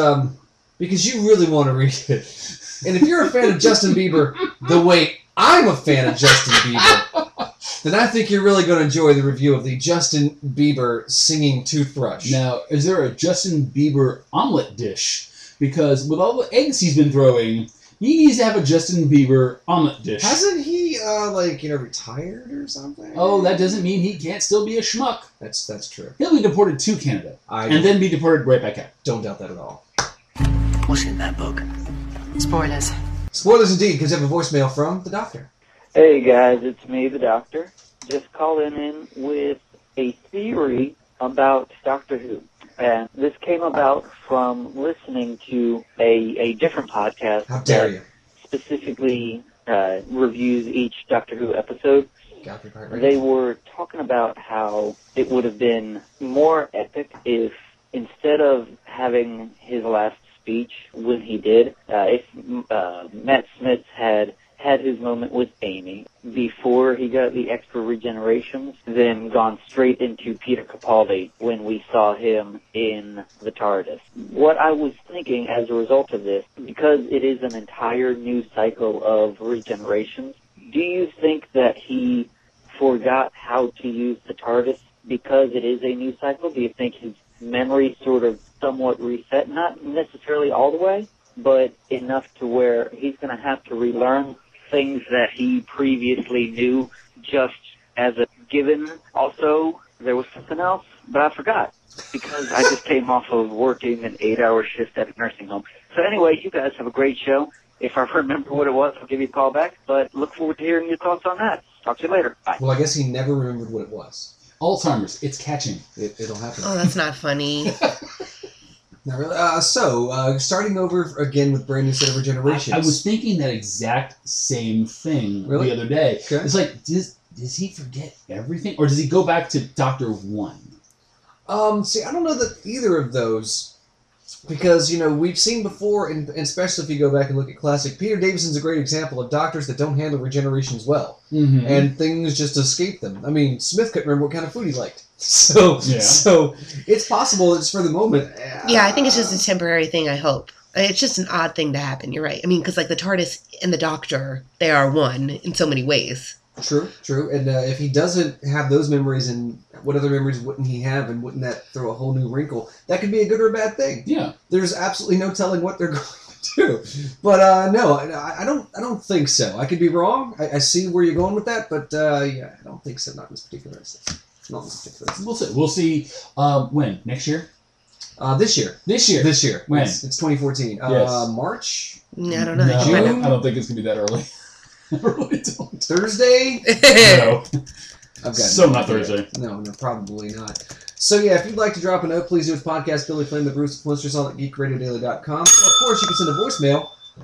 you really want to read it. And if you're a fan of Justin Bieber the way I'm a fan of Justin Bieber, then I think you're really going to enjoy the review of the Justin Bieber singing toothbrush. Now, is there a Justin Bieber omelet dish? Because with all the eggs he's been throwing, he needs to have a Justin Bieber omelet dish. Hasn't he, retired or something? Oh, that doesn't mean he can't still be a schmuck. That's true. He'll be deported to Canada. And then be deported right back out. Don't doubt that at all. What's in that book? Spoilers. Spoilers indeed, because you have a voicemail from the doctor. Hey guys, it's me, the doctor. Just calling in with a theory about Doctor Who. And this came about from listening to a different podcast that specifically reviews each Doctor Who episode. They were talking about how it would have been more epic if instead of having his last speech when he did, if Matt Smith had his moment with Amy before he got the extra regenerations, then gone straight into Peter Capaldi when we saw him in the TARDIS. What I was thinking as a result of this, because it is an entire new cycle of regenerations, do you think that he forgot how to use the TARDIS because it is a new cycle? Do you think his memory sort of somewhat reset? Not necessarily all the way, but enough to where he's going to have to relearn things that he previously knew just as a given. Also, there was something else, but I forgot because I just came off of working an 8-hour shift at a nursing home. So anyway, you guys have a great show. If I remember what it was, I'll give you a call back, but look forward to hearing your thoughts on that. Talk to you later. Bye. Well, I guess he never remembered what it was. Alzheimer's. It's catching. It'll happen. Oh, that's not funny. Not really. Starting over again with brand new set of regenerations. I was thinking that exact same thing the other day. Okay. It's like, does he forget everything? Or does he go back to Doctor One? See, I don't know that either of those, because, we've seen before, and especially if you go back and look at classic, Peter Davison's a great example of doctors that don't handle regenerations well. Mm-hmm. And things just escape them. I mean, Smith couldn't remember what kind of food he liked. So it's possible it's for the moment. Yeah, I think it's just a temporary thing, I hope. It's just an odd thing to happen, you're right. I mean, because the TARDIS and the Doctor, they are one in so many ways. True. And if he doesn't have those memories, and what other memories wouldn't he have, and wouldn't that throw a whole new wrinkle? That could be a good or a bad thing. Yeah. There's absolutely no telling what they're going to do. But no, I don't think so. I could be wrong. I see where you're going with that, but I don't think so. Not in this particular instance. Not in this particular instance. We'll see. When? Next year? This year. This year. When? It's 2014. Yes. March? I don't know. No, June? I don't think it's going to be that early. I really don't. Thursday? No. Not Thursday. No, probably not. So yeah, if you'd like to drop a note, please do with podcast Billy Flynn, the Bruce Flintstone at geekradiodaily.com. Or of course, you can send a voicemail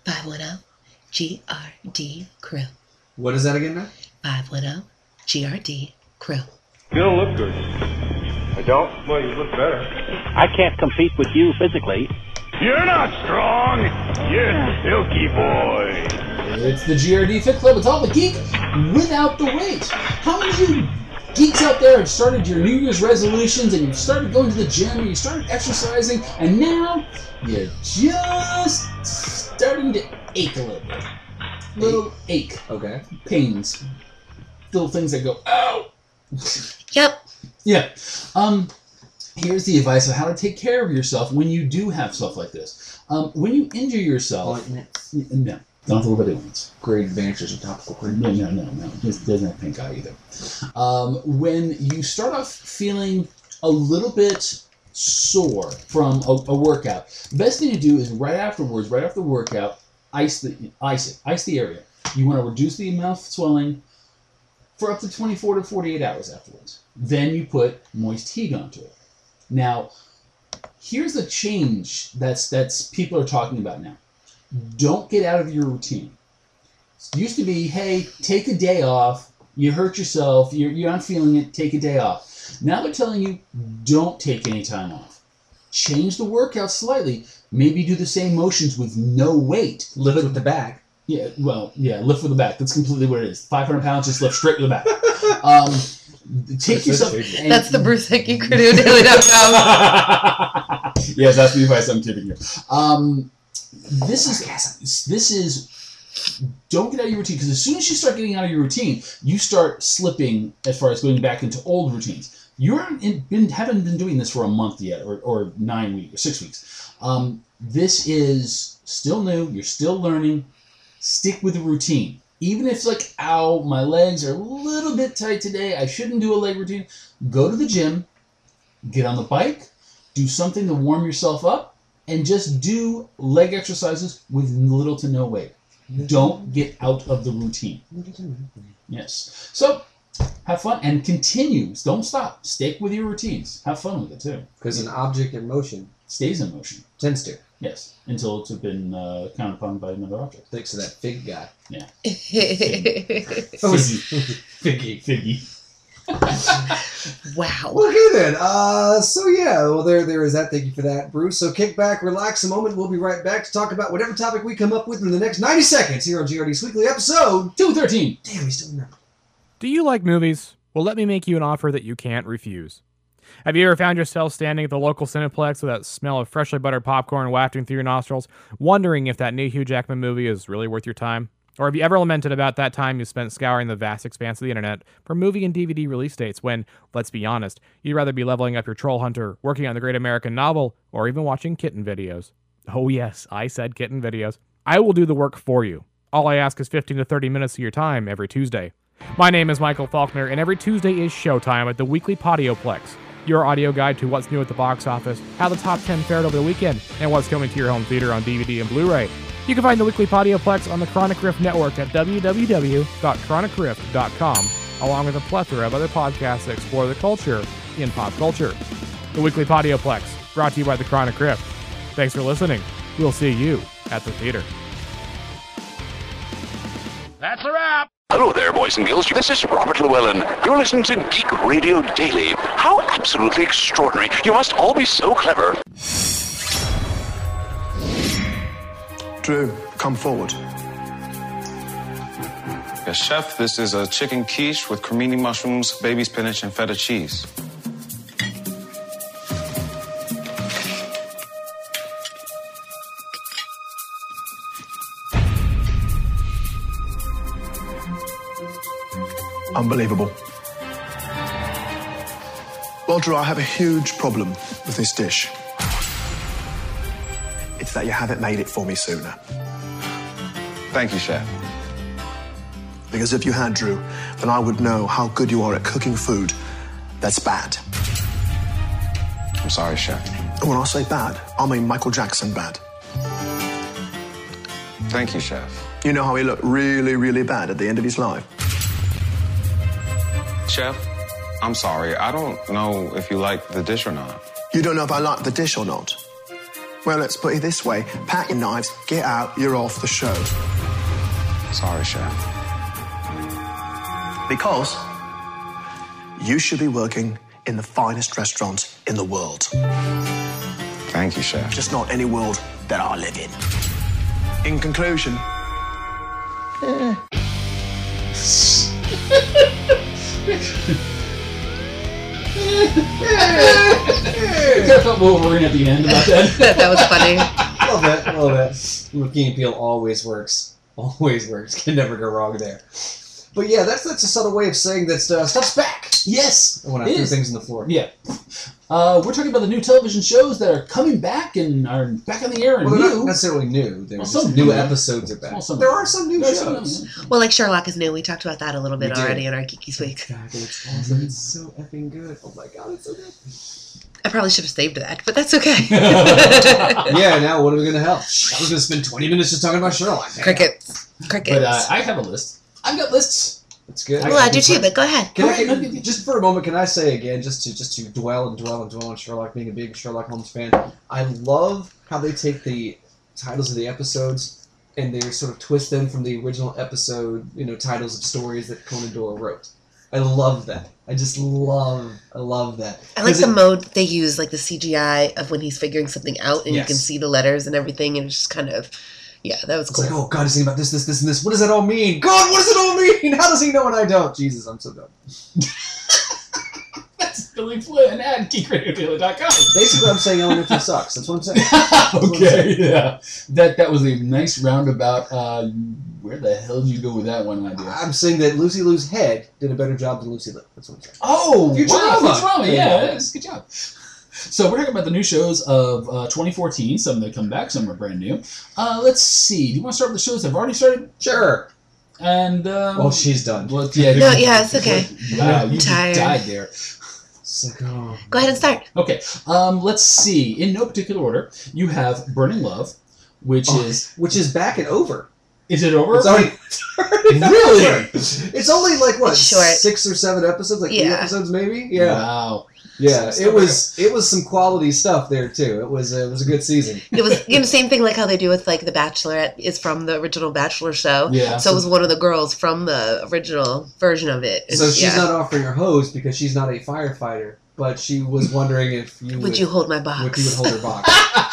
510-GRD Crew. What is that again now? 510-GRD Crew. You don't look good. I don't? Well, you look better. I can't compete with you physically. You're not strong. You're the silky boy. It's the GRD Fit Club. It's all the geek without the weight. How many of you geeks out there have started your New Year's resolutions and you've started going to the gym and you started exercising and now you're just starting to ache a little bit? Little ache. Okay. Pains. Little things that go, ow! Yep. Yeah. Here's the advice of how to take care of yourself when you do have stuff like this. When you injure yourself... Ointments. No. Don't have to worry about ointments. Great Adventures of Topical Cream. No. It doesn't have pink eye either. When you start off feeling a little bit sore from a workout, the best thing to do is right after the workout, ice the area. You want to reduce the amount of swelling for up to 24 to 48 hours afterwards. Then you put moist heat onto it. Now, here's the change that's people are talking about now. Don't get out of your routine. It used to be, hey, take a day off. You hurt yourself. You're not feeling it. Take a day off. Now they're telling you, don't take any time off. Change the workout slightly. Maybe do the same motions with no weight. Lift with the back. Yeah, lift with the back. That's completely what it is. 500 pounds, just lift straight with the back. Take yourself... That's the BruceHickeyCrew.com. Yes, that's the advice I'm giving you. This is don't get out of your routine, because as soon as you start getting out of your routine, you start slipping as far as going back into old routines. You haven't been doing this for a month yet, or 9 weeks, or 6 weeks. This is still new. You're still learning. Stick with the routine. Even if it's like, ow, my legs are a little bit tight today, I shouldn't do a leg routine. Go to the gym, get on the bike, do something to warm yourself up, and just do leg exercises with little to no weight. Don't get out of the routine. Yes. So, have fun and continue. Don't stop. Stick with your routines. Have fun with it too. Because an object in motion stays in motion. Tends to. Yes. Until it's been counted upon by another object. Thanks to that fig guy. Yeah. Figgy. Wow. Okay then. There is that. Thank you for that, Bruce. So kick back, relax a moment. We'll be right back to talk about whatever topic we come up with in the next 90 seconds here on GRD's Weekly episode 213. Damn, we still remember. Do you like movies? Well, let me make you an offer that you can't refuse. Have you ever found yourself standing at the local Cineplex with that smell of freshly buttered popcorn wafting through your nostrils, wondering if that new Hugh Jackman movie is really worth your time? Or have you ever lamented about that time you spent scouring the vast expanse of the internet for movie and DVD release dates when, let's be honest, you'd rather be leveling up your troll hunter, working on the great American novel, or even watching kitten videos? Oh yes, I said kitten videos. I will do the work for you. All I ask is 15 to 30 minutes of your time every Tuesday. My name is Michael Faulkner, and every Tuesday is showtime at the Weekly Podioplex, your audio guide to what's new at the box office, how the top 10 fared over the weekend, and what's coming to your home theater on DVD and Blu-ray. You can find the Weekly Podioplex on the Chronic Rift Network at www.chronicrift.com, along with a plethora of other podcasts that explore the culture in pop culture. The Weekly Podioplex, brought to you by the Chronic Rift. Thanks for listening. We'll see you at the theater. That's a wrap. Hello there, boys and girls. This is Robert Llewellyn. You're listening to Geek Radio Daily. How absolutely extraordinary. You must all be so clever. Drew, come forward. Yes, chef, this is a chicken quiche with cremini mushrooms, baby spinach, and feta cheese. Unbelievable. Well, Drew, I have a huge problem with this dish. It's that you haven't made it for me sooner. Thank you, chef. Because if you had, Drew, then I would know how good you are at cooking food that's bad. I'm sorry, chef. And when I say bad, I mean Michael Jackson bad. Thank you, chef. You know how he looked really, really bad at the end of his life? Chef, I'm sorry. I don't know if you like the dish or not. You don't know if I like the dish or not? Well, let's put it this way. Pack your knives, get out, you're off the show. Sorry, Chef. Because you should be working in the finest restaurant in the world. Thank you, Chef. Just not any world that I live in. In conclusion... I felt Wolverine at the end about that. That was funny. Love that. Key and Peele always works. Always works. Can never go wrong there. But yeah, that's a subtle way of saying that stuff's back. Yes, when I threw things on the floor. Yeah. We're talking about the new television shows that are coming back and are back on the air and they're new. not necessarily new. They're some new new. episodes are back. Well, there are some new shows. Well, like Sherlock is new. We talked about that a little bit We did. already in our Geeky Week. God, it's awesome. It's so effing good. Oh my god, it's so good. I probably should have saved that, but that's okay. Yeah, now what are we going to help? I was going to spend 20 minutes just talking about Sherlock. Crickets. But I have a list. I've got lists. That's good. Well, I do too, but go ahead. Just for a moment, can I say again, just to dwell on Sherlock, being a big Sherlock Holmes fan, I love how they take the titles of the episodes and they sort of twist them from the original episode, titles of stories that Conan Doyle wrote. I love that. I love that. I like the mode they use, like the CGI of when he's figuring something out and you can see the letters and everything, and it's just kind of, that was cool. It's like, oh, God, he's thinking about this, and this. What does that all mean? God, what does it all mean? How does he know and I don't? Jesus, I'm so dumb. That's Billy Flynn at GeekRadioDaily.com. Basically, I'm saying elementary sucks. That's what I'm saying. Okay, yeah. That was a nice roundabout. Where the hell did you go with that one idea? I'm saying that Lucy Liu's head did a better job than Lucy Liu. That's what I'm saying. Oh, Futurama. Yeah, that's good job. So we're talking about the new shows of 2014. Some that come back, some are brand new. Let's see. Do you want to start with the shows that have already started? Sure. And well, she's done. Well, it's okay. Wow, you tired. died there. Go ahead and start. Okay. Let's see. In no particular order, you have Burning Love, which is back and over. Is it over? It's already really? It's only like what, It's short. 6 or 7 episodes, like 8 episodes maybe. Yeah. Wow. Yeah, it was some quality stuff there too. It was a good season. It was same thing like how they do with like The Bachelorette is from the original Bachelor show. Yeah. So it was one of the girls from the original version of it. So she's not offering her hose because she's not a firefighter, but she was wondering if you would you hold my box? If you would hold her box.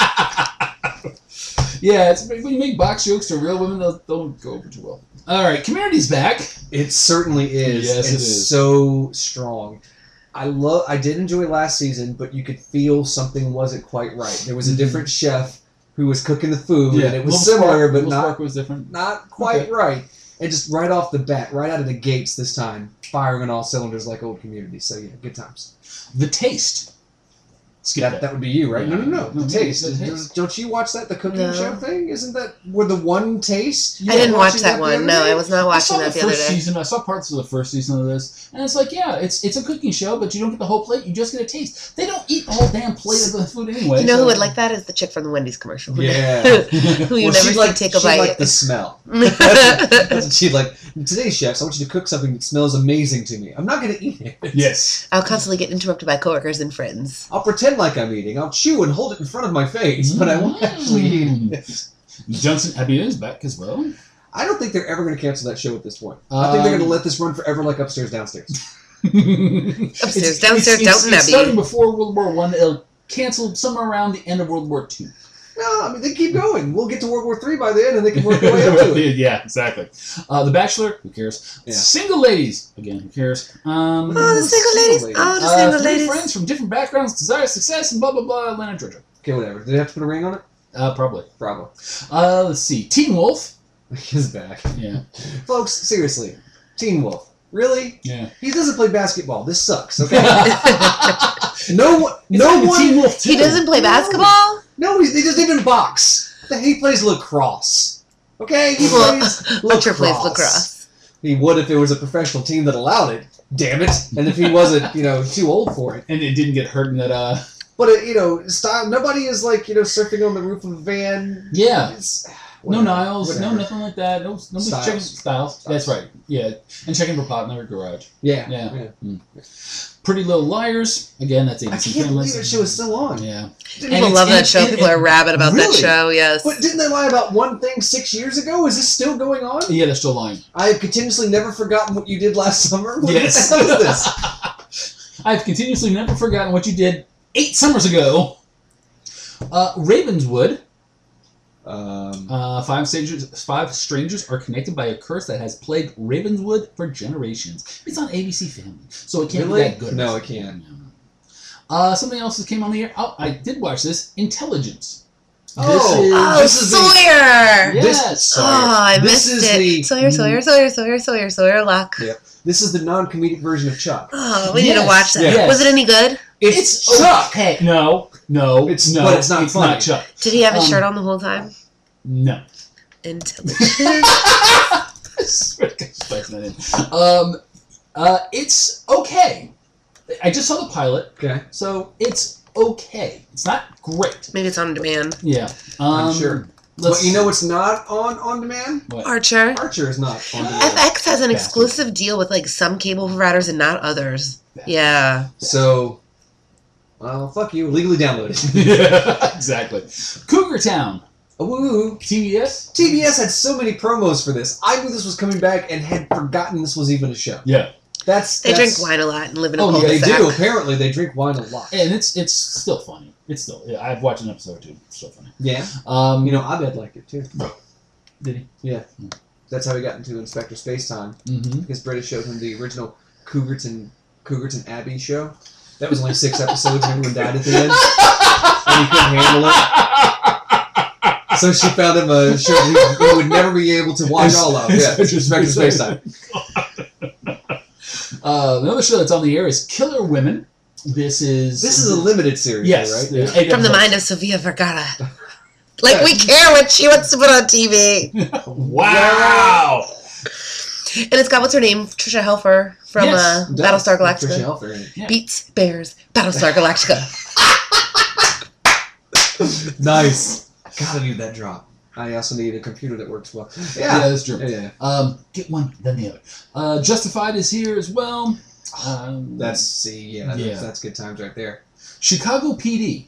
Yeah, when you make box jokes to real women, they'll go over too well. All right, Community's back. It certainly is. Yes, it is. So strong. I did enjoy last season, but you could feel something wasn't quite right. There was a different chef who was cooking the food, and it was similar, but not quite right. And just right off the bat, right out of the gates this time, firing on all cylinders like old Community. So yeah, good times. The Taste. That would be you, right? Yeah. No. The Taste. Don't you watch that? The cooking show thing? Isn't that where the one taste? I didn't watch that one. No, I was not watching that the other day. I saw parts of the first season of this, and it's like, it's a cooking show, but you don't get the whole plate. You just get a taste. They don't eat the whole damn plate of the food anyway. You know who would like that is the chick from the Wendy's commercial. Yeah. Who you never see take a bite. She liked the smell. That's what she like. Today's chefs, I want you to cook something that smells amazing to me. I'm not going to eat it. Yes. I'll constantly get interrupted by coworkers and friends. I'll pretend like I'm eating. I'll chew and hold it in front of my face, but I won't actually eat it. Johnson Abbey is back as well. I don't think they're ever going to cancel that show at this point. I think they're going to let this run forever like Upstairs, Downstairs. Upstairs, Downstairs, Downton Abbey. It's starting before World War I. It'll cancel somewhere around the end of World War II. No, I mean, they keep going. We'll get to World War III by then, and they can work their way up to it. Yeah, exactly. The Bachelor, who cares? Yeah. Single Ladies, again, who cares? The single ladies. Oh, the single ladies. Friends from different backgrounds, desire success, and blah, blah, blah, Atlanta, Georgia. Okay, whatever. Do they have to put a ring on it? Probably. Probably. Let's see. Teen Wolf. He's back. Yeah. Folks, seriously. Teen Wolf. Really? Yeah. He doesn't play basketball. This sucks, okay? No one. Teen Wolf too. He doesn't play basketball? No, he doesn't even box. He plays lacrosse. Okay? He plays Archer plays lacrosse. He would if there was a professional team that allowed it. Damn it. And if he wasn't, too old for it. And it didn't get hurt in that, But, style. Nobody is, surfing on the roof of a van. Yeah. No Niles, Whatever. no nothing like that. No, nobody's Styles. checking Styles. That's right. Yeah, and checking for pot in their garage. Yeah. Pretty Little Liars. Again, that's ABC I can't Family. believe that show is still on. Yeah. People love that show. People are rabid about that show. Yes. But didn't they lie about one thing 6 years ago? Is this still going on? Yeah, they're still lying. I have continuously never forgotten what you did last summer. Yes. What the hell is this? I've continuously never forgotten what you did 8 summers ago. Ravenswood. 5 strangers are connected by a curse that has plagued Ravenswood for generations. It's on ABC Family, so it can't Really? be that good. No, it can't. Something else that came on the air. Oh, I did watch this. Intelligence. This is Sawyer! This, I This missed is it. the- Sawyer Luck. Yep. This is the non-comedic version of Chuck. Oh, we need to watch that. Yes. Was it any good? It's Chuck. Okay. No. But it's not funny. not Chuck. Did he have his shirt on the whole time? No. Intelligence. It's okay. I just saw the pilot. Okay. So it's okay. It's not great. Maybe it's on demand. Yeah. I'm sure. But you know what's not on demand? What? Archer. Archer is not on demand. FX has an exclusive deal with like some cable providers and not others. Yeah. So, well, fuck you. Legally downloaded. Yeah, exactly. Cougar Town. Woo. TBS? TBS had so many promos for this. I knew this was coming back and had forgotten this was even a show. Yeah. They drink wine a lot and live in a they cul-de-sac. do. Apparently, they drink wine a lot. And it's still funny. It's still. Yeah, I've watched an episode or two. It's still funny. Yeah. You know, Abed liked it too. Did he? Yeah. That's how he got into Inspector Spacetime. Mm-hmm. Because British showed him the original Cougarton Abbey show. That was only 6 episodes. Everyone died at the end, and he couldn't handle it. So she found him a show he would never be able to watch all of. Yeah, Inspector Spacetime. Another show that's on the air is Killer Women. This is a limited series, yes, right? Yeah. From the mind of Sofia Vergara. Like, we care what she wants to put on TV. Wow! And it's got, what's her name? Trisha Helfer from Battlestar Galactica. Trisha Helfer in it. Yeah. Beats, Bears, Battlestar Galactica. Nice. God, I need that drop. I also need a computer that works well. Yeah, that's true. Yeah. Get one, then the other. Justified is here as well. That's good times right there. Chicago PD.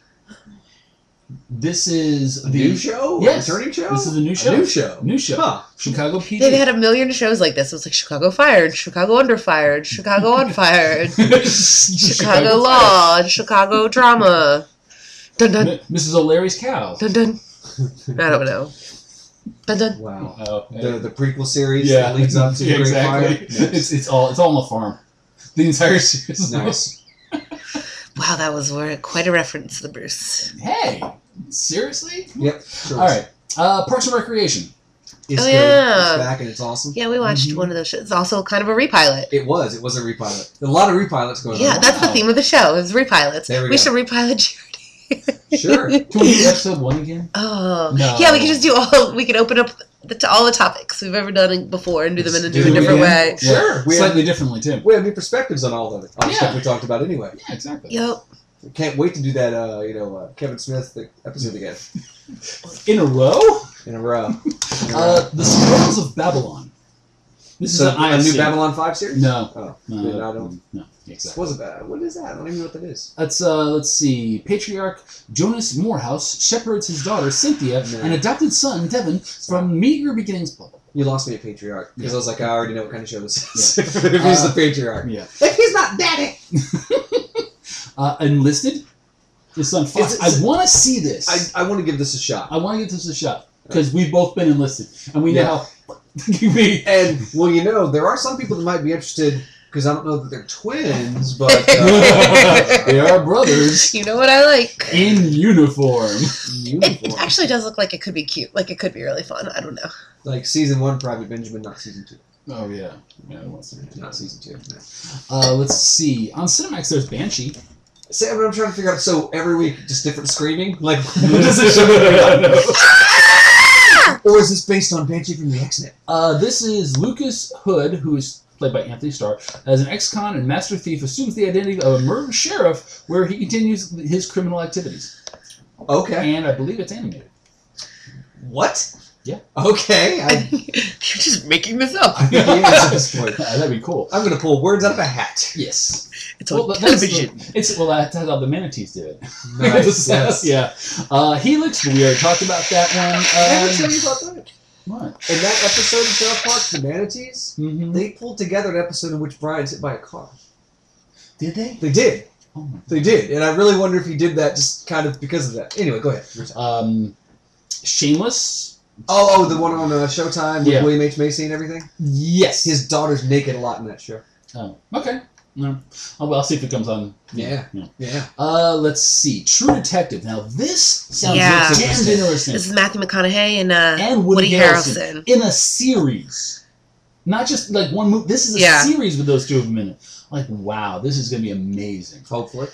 This is the new show? Yes. A returning show? This is a new show. A new show. New show. Huh. Chicago PD. They've had a million shows like this. It was like Chicago Fired, Chicago Under Fired, Chicago On Fired, Chicago Law, and Chicago Drama. Dun dun. Mrs. O'Leary's Cow. Dun dun. I don't know. Dun dun. Wow. The prequel series that leads up to Great Fire. Nice. It's all on the farm. The entire series. Nice. Wow, that was quite a reference to the Bruce. Hey, seriously? Yep. Sure. All right. Parks and Recreation. It's good. It's back and it's awesome. Yeah, we watched one of those shows. It's also kind of a repilot. It was a repilot. A lot of repilots going on. Yeah, that's the theme of the show. It's repilots. There we We go. should repilot Charity. Sure. Can we do episode 1 again? Oh. No. Yeah, we can just do we can open up all the topics we've ever done before and do them in a different way. Sure. Slightly differently, too. We have new perspectives on all of it. On stuff we talked about anyway. Yeah, exactly. Yep. Can't wait to do that, Kevin Smith episode again. In a row? In a row. The Spoils of Babylon. This So is a new Babylon 5 series? No. Oh. No. I don't. No. Exactly. What is that? I don't even know what that is. That's let's see. Patriarch Jonas Morehouse shepherds his daughter Cynthia and adopted son Devin from meager beginnings. You lost me at Patriarch because I was like, I already know what kind of show this is. Yeah. If he's the Patriarch. Yeah. If he's not daddy. Enlisted. It's on Fox. I want to see this. I want to give this a shot. I want to give this a shot because we've both been enlisted and we know how. And well, there are some people that might be interested because I don't know that they're twins, but they are brothers. You know what I like? In uniform. It actually does look like it could be cute. Like it could be really fun. I don't know. Like season 1, Private Benjamin, not season 2. Oh yeah, not season 2. No. Let's see. On Cinemax, there's Banshee. See, I'm trying to figure out. So every week, just different screaming. Like, what is this show? Or is this based on Banshee from the X-Net? This is Lucas Hood, who is played by Anthony Starr, as an ex-con and master thief assumes the identity of a murdered sheriff, where he continues his criminal activities. Okay. And I believe it's animated. What? Yeah. Okay. You're just making this up. I think he is at this point. That'd be cool. I'm going to pull words out of a hat. Yes. It's on television. That's how the manatees did it. Nice. Yes. Yeah. Helix, we already talked about that one. I haven't told you about that. What? In that episode of South Park, the manatees, they pulled together an episode in which Brian's hit by a car. Did they? They did. Oh my They did. And I really wonder if he did that just kind of because of that. Anyway, go ahead. Shameless. Oh, the one on Showtime with Yeah. William H. Macy and everything? Yes. His daughter's naked a lot in that show. Oh, okay. No. Oh, well, I'll see if it comes on. Yeah. Let's see. True Detective. Now, this sounds Yeah. damn interesting. This is Matthew McConaughey and Woody Woody Harrelson in a series. Not just like one movie. This is a series with those two of them in it. Like, wow, this is going to be amazing. Hopefully.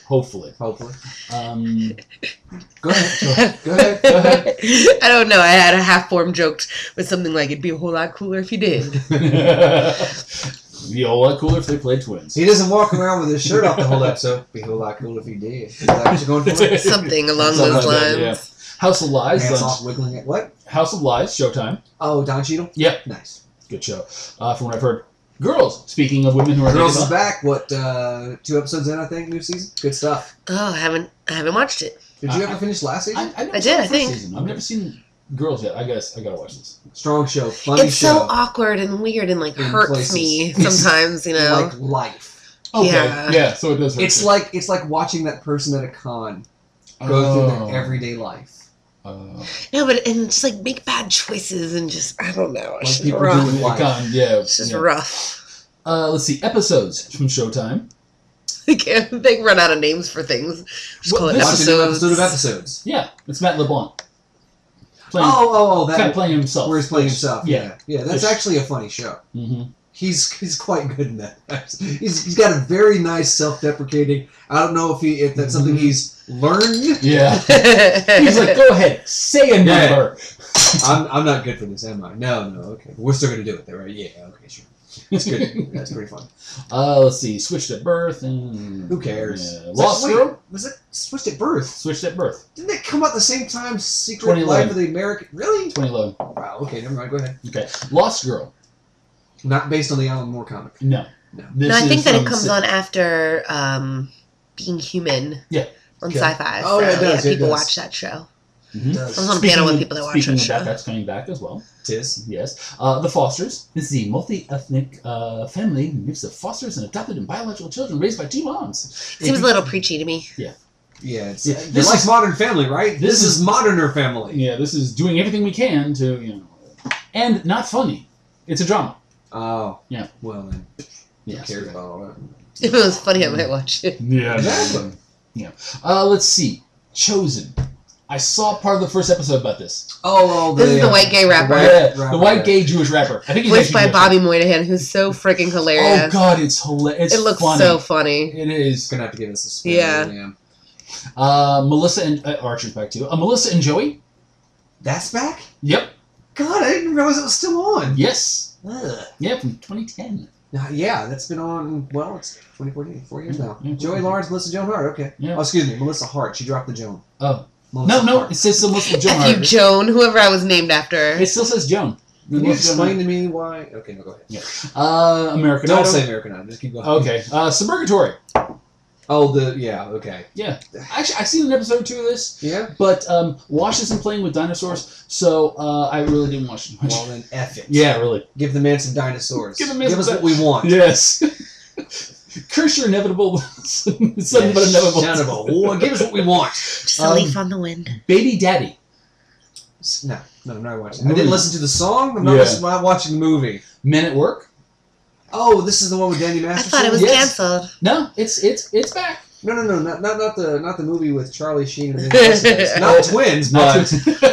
Go ahead. I don't know. I had a half-formed joke with something like, it'd be a whole lot cooler if you did. Be a whole lot cooler if they played twins. He doesn't walk around with his shirt off the whole episode. Be a whole lot cooler if he did. Is that what you're going for? Something along those lines. Yeah. House of Lies. Hands off wiggling it. What? House of Lies, Showtime. Oh, Don Cheadle? Yep. Nice. Good show. From what I've heard. Girls. Speaking of women who are Girls naked. is back. What, 2 episodes in, I think, new season? Good stuff. Oh, I haven't watched it. Did you ever finish last season? I did, I think. Season. I've never seen Girls yet. I gotta watch this. Strong show. Funny It's show. so awkward and weird and like hurts places. me sometimes, you know. Like life. Okay. Yeah, so it does hurt. It's like watching that person at a con go through their everyday life. No, but and just like make bad choices and just I don't know. It's Like just people rough. do with life. It's just rough. Let's see. Episodes from Showtime. They run out of names for things. Just call it Watch a new episodes. episode of episodes. Yeah, it's Matt LeBlanc. That kind of playing himself. Where he's playing himself. Yeah. Yeah. That's actually a funny show. Mm-hmm. He's quite good in that. He's got a very nice self-deprecating. I don't know if that's something he's learned. Yeah. He's like, go ahead, say a number. I'm not good for this, am I? No. Okay, we're still gonna do it, though, right? Yeah. Okay, sure. It's good. That's pretty fun. Let's see. Switched at Birth and who cares? Yeah. Lost Girl. Was it Switched at Birth? Switched at Birth. Didn't it come out the same time? Secret Life of the American. Really? 2011. Wow. Okay, never mind. Go ahead. Okay. Lost Girl. Not based on the Alan Moore comic. No. No, I think that it comes on after Being Human. Yeah. On Okay. Sci-Fi. Oh, yeah, it does, people it does. watch that show. Mm-hmm. I was on a panel with people that watch Speaking that of show. that, that's coming back as well. It is. Yes. The Fosters. This is the multi-ethnic family mix of fosters and adopted and biological children raised by two moms. Seems a little preachy to me. Yeah. Yeah, it's This like is- Modern Family, right? This is Moderner Family. Yeah, this is doing everything we can to, and not funny. It's a drama. Oh. Yeah. Well then, who Yes. cares about all that? If it was funny, I might watch it. Yeah. Exactly. Yeah. Let's see. Chosen. I saw part of the first episode about this. Oh, This is the white gay rapper. The white gay Jewish rapper. I think he's Voiced by actually Bobby Moynihan, who's so freaking hilarious. Oh God, it's hilarious. It looks funny. so funny. It is. Gonna have to give us a spin. Yeah. Melissa and Archer's back too. Melissa and Joey. That's back? Yep. God, I didn't realize it was still on. Yes. Ugh. Yeah, from 2010. Yeah, that's been on, well, it's 2014, 4 years now. Yeah, Joey Lawrence, Melissa Joan Hart, okay. Yeah. Oh, excuse me, Melissa Hart. She dropped the Joan. Oh. Melissa No, Hart. it says Melissa Joan F you, Hart. Joan, whoever I was named after. It still says Joan. Can you explain to me why? Okay, no, go ahead. Yeah. American Don't Idol. say American Idol, just keep going. Okay. Suburgatory. Oh, okay. Yeah. Actually, I've seen an episode or two of this. Yeah? But Wash isn't playing with dinosaurs, so I really didn't watch it much. Well, then F it. Yeah, really. Give the man some dinosaurs. Give the man some us what we want. Yes. Curse your inevitable. Sudden but inevitable. Inevitable. Give us what we want. Just a leaf on the wind. Baby Daddy. No, I'm not watching. I didn't listen to the song. I'm not watching the movie. Men at Work. Oh, this is the one with Danny Masterson. I thought it was canceled. No, it's back. No, not the movie with Charlie Sheen and not twins, but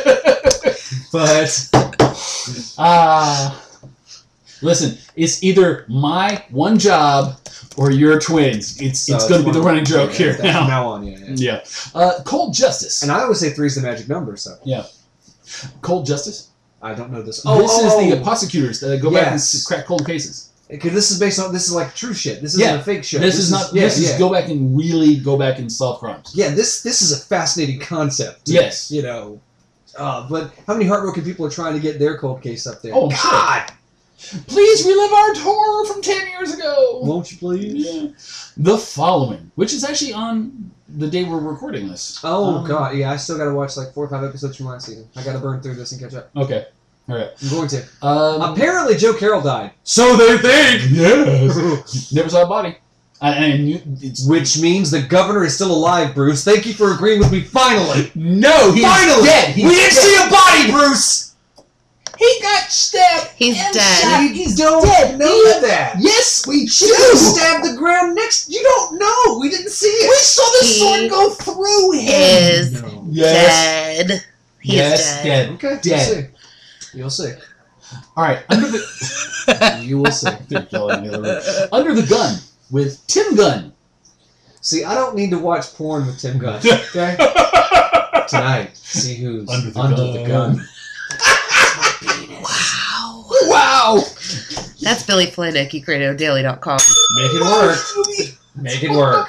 listen, it's either my one job or your twins. It's So going to be the one- running joke yeah, here that's now. from now on, yeah. Cold Justice. And I always say 3's the magic number, so. Yeah. Cold Justice. I don't know this. This is the prosecutors that go back and crack cold cases. Because this is based on, this is like true shit. This isn't a fake show. This is not. This is go back and solve crimes. Yeah, this is a fascinating concept. Yes. But how many heartbroken people are trying to get their cold case up there? Oh, God! Please relive our horror from 10 years ago. Won't you please? Yeah. The Following, which is actually on the day we're recording this. Oh, God. Yeah, I still got to watch like 4 or 5 episodes from last season. I got to burn through this and catch up. Okay. All right. I'm going to. Apparently, Joe Carroll died. So they think. Yes. Never saw a body. Which means the governor is still alive, Bruce. Thank you for agreeing with me. Finally. No, he's finally dead. We didn't see a body, Bruce. He got stabbed. He's and dead. shot. He's dead. Know that. Yes, we do. Stabbed the ground next. You don't know. We didn't see it. We saw the sword go through him. Is dead. He yes, is dead. Okay, dead. You'll see. All right, under the you will see. Under the Gun with Tim Gunn. See, I don't need to watch porn with Tim Gunn. Okay. Tonight, see who's under the gun. Wow. That's Billy Flynn at GeekRadioDaily.com. Make it work.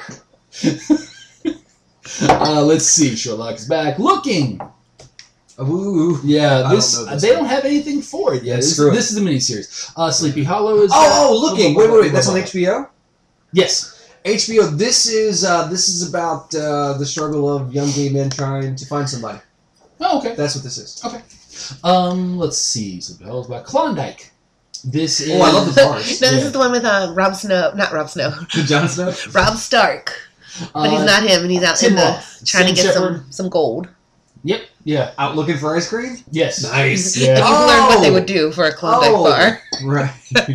Let's see. Sherlock's back. Looking. Ooh. Yeah, they don't have anything for it yet. This is a miniseries. Sleepy Hollow is. Looking. Wait. That's on HBO? Yes. HBO. This is about the struggle of young gay men trying to find somebody. Oh, okay. That's what this is. Okay. Let's see. Sleepy Hollow is about Klondike. This is. Oh, I love the bars. No, this is the one with Rob Snow. Not Rob Snow. Jon Snow? Rob Stark. But he's not him, and he's out trying to get some gold. Yep. Yeah. Out looking for ice cream? Yes. Nice. Yeah. And you've learned what they would do for a Klondike bar. Right.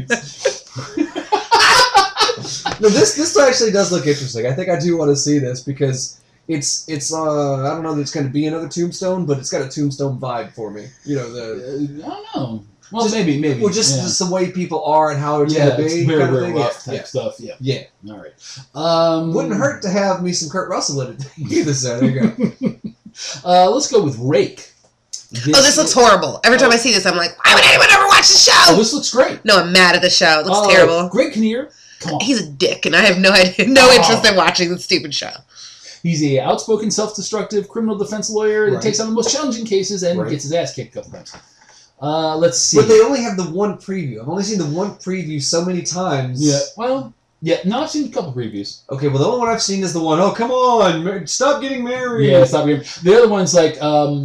No, this actually does look interesting. I think I do want to see this because it's I don't know that it's going to be another Tombstone, but it's got a Tombstone vibe for me. You know, I don't know. Well, maybe. Well, just the way people are and how it's going to be. It's very, kind of very thing. rough type stuff. Yeah. Yeah. All right. Wouldn't hurt to have me some Kurt Russell in it either, so there you go. Let's go with Rake. This looks horrible. Every time I see this, I'm like, why would anyone ever watch the show? Oh, this looks great. No, I'm mad at the show. It looks terrible. Greg Kinnear. Come on. He's a dick, and I have no idea, interest in watching this stupid show. He's a outspoken, self-destructive criminal defense lawyer that takes on the most challenging cases and gets his ass kicked a couple times. Let's see. But they only have the one preview. I've only seen the one preview so many times. Yeah. Well, no, I've seen a couple previews. Okay, well, the only one I've seen is the one, oh, come on, stop getting married. Yeah, stop getting married. The other one's like,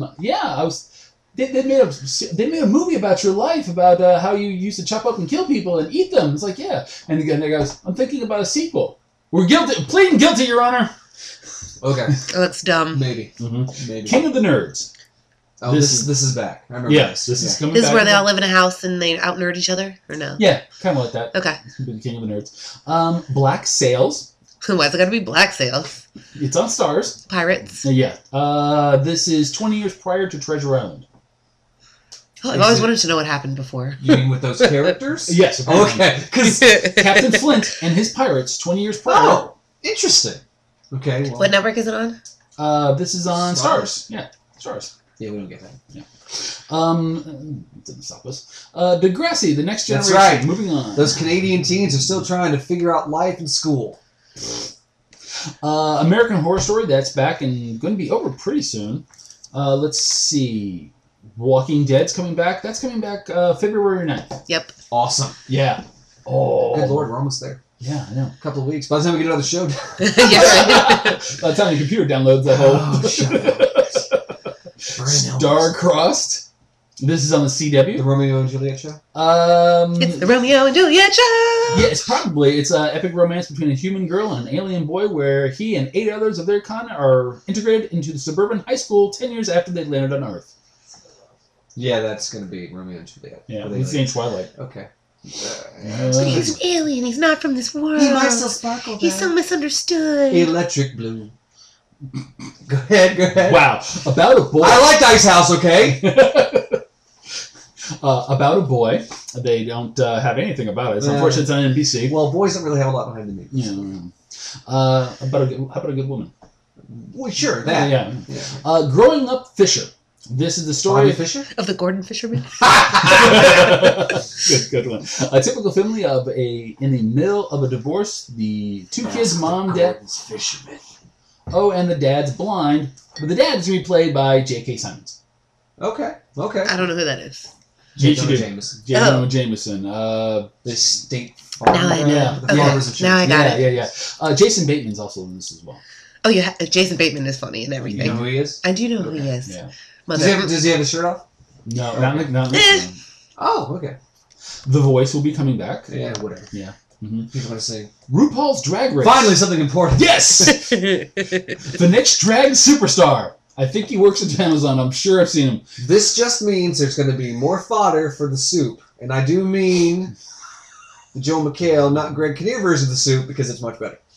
They made a movie about your life, about how you used to chop up and kill people and eat them. It's like, yeah. And again, they goes, I'm thinking about a sequel. We're pleading guilty, Your Honor. Okay. Oh, that's dumb. Maybe. Maybe. King of the Nerds. Oh, this is back. I remember this. This is coming This back. is where they all live in a house and they out-nerd each other, or no? Yeah, kind of like that. Okay. It's going to be the King of the Nerds. Black Sails. Why's it got to be Black Sails? It's on Stars. Pirates. Yeah. This is 20 years prior to Treasure Island. Oh, I've always wanted to know what happened before. You mean with those characters? Yes. Okay. Because Captain Flint and his pirates 20 years prior. Oh, interesting. Okay. Well, What network is it on? This is on Stars. Yeah, Stars. Yeah, we don't get that. Yeah. Didn't stop us. Degrassi, The Next Generation. That's right. Moving on. Those Canadian teens are still trying to figure out life in school. American Horror Story, that's back and going to be over pretty soon. Let's see. Walking Dead's coming back. That's coming back February 9th. Yep. Awesome. Yeah. Oh. Good Lord, we're almost there. Yeah, I know. A couple of weeks. By the time we get another show done. By the time your computer downloads that whole... Star-Crossed. This is on the CW. The Romeo and Juliet show? It's the Romeo and Juliet show! Yeah, it's an epic romance between a human girl and an alien boy where he and 8 others of their kind are integrated into the suburban high school 10 years after they landed on Earth. Yeah, that's going to be Romeo and Juliet. Yeah, it's in Twilight. Okay. He's an alien. He's not from this world. He might still sparkle. He's so misunderstood. Electric blue. Go ahead. Wow. About a boy. I like Dice House, okay? About a boy. They don't have anything about it. It's unfortunate it's on NBC. Well, boys don't really have a lot behind the memes. Yeah. How about a good woman? Well, sure. That. Yeah. Growing Up Fisher. This is the story of the Gordon Fisherman. Good one. A typical family in the middle of a divorce. The 2 kids, mom, dad. Fisherman. Oh, and the dad's blind, but the dad's going to be played by J.K. Simmons. Okay. I don't know who that is. J. Jonah Jameson. J. Jonah Jameson. The State Farm. Now I know. Yeah. Okay. Now I got it. Yeah. Jason Bateman's also in this as well. Oh, yeah. Jason Bateman is funny and everything. You know who he is? I do know who he is. Yeah. Does he have his shirt off? No, not in this one. Oh, okay. The Voice will be coming back. Yeah, whatever. Yeah. People want to sing. RuPaul's Drag Race. Finally, something important. Yes! The next drag superstar. I think he works at Amazon. I'm sure I've seen him. This just means there's going to be more fodder for the soup. And I do mean the Joel McHale, not Greg Kinnear version of the soup, because it's much better.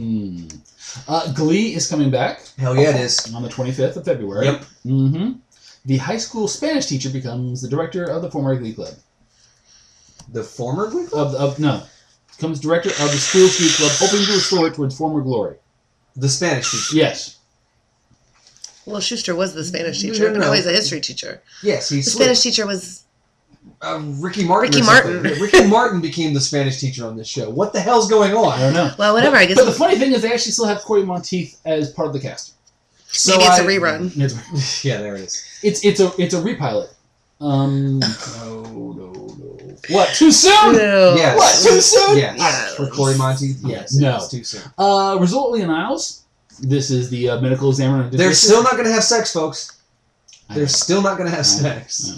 Glee is coming back. Hell yeah, it is. On the 25th of February. Yep. The high school Spanish teacher becomes the director of the former Glee Club. The former Glee Club? No. Becomes director of the school's Glee Club, hoping to restore it towards former glory. The Spanish teacher? Yes. Well, Schuster was the Spanish teacher, but now he's a history teacher. Yes, he's the Spanish teacher was Ricky Martin. Ricky Martin. Ricky Martin became the Spanish teacher on this show. What the hell's going on? I don't know. Well, whatever. I guess. But the funny thing is, they actually still have Corey Monteith as part of the cast. So maybe it's a rerun. Yeah, there it is. It's a repilot. No. What? Too soon? No. Yes. What? Too soon? Yes. For Corey Monteith? Yes. No. It's too soon. Result Niles. This is the medical examiner. They're still not going to have sex, folks. They're still not going to have sex.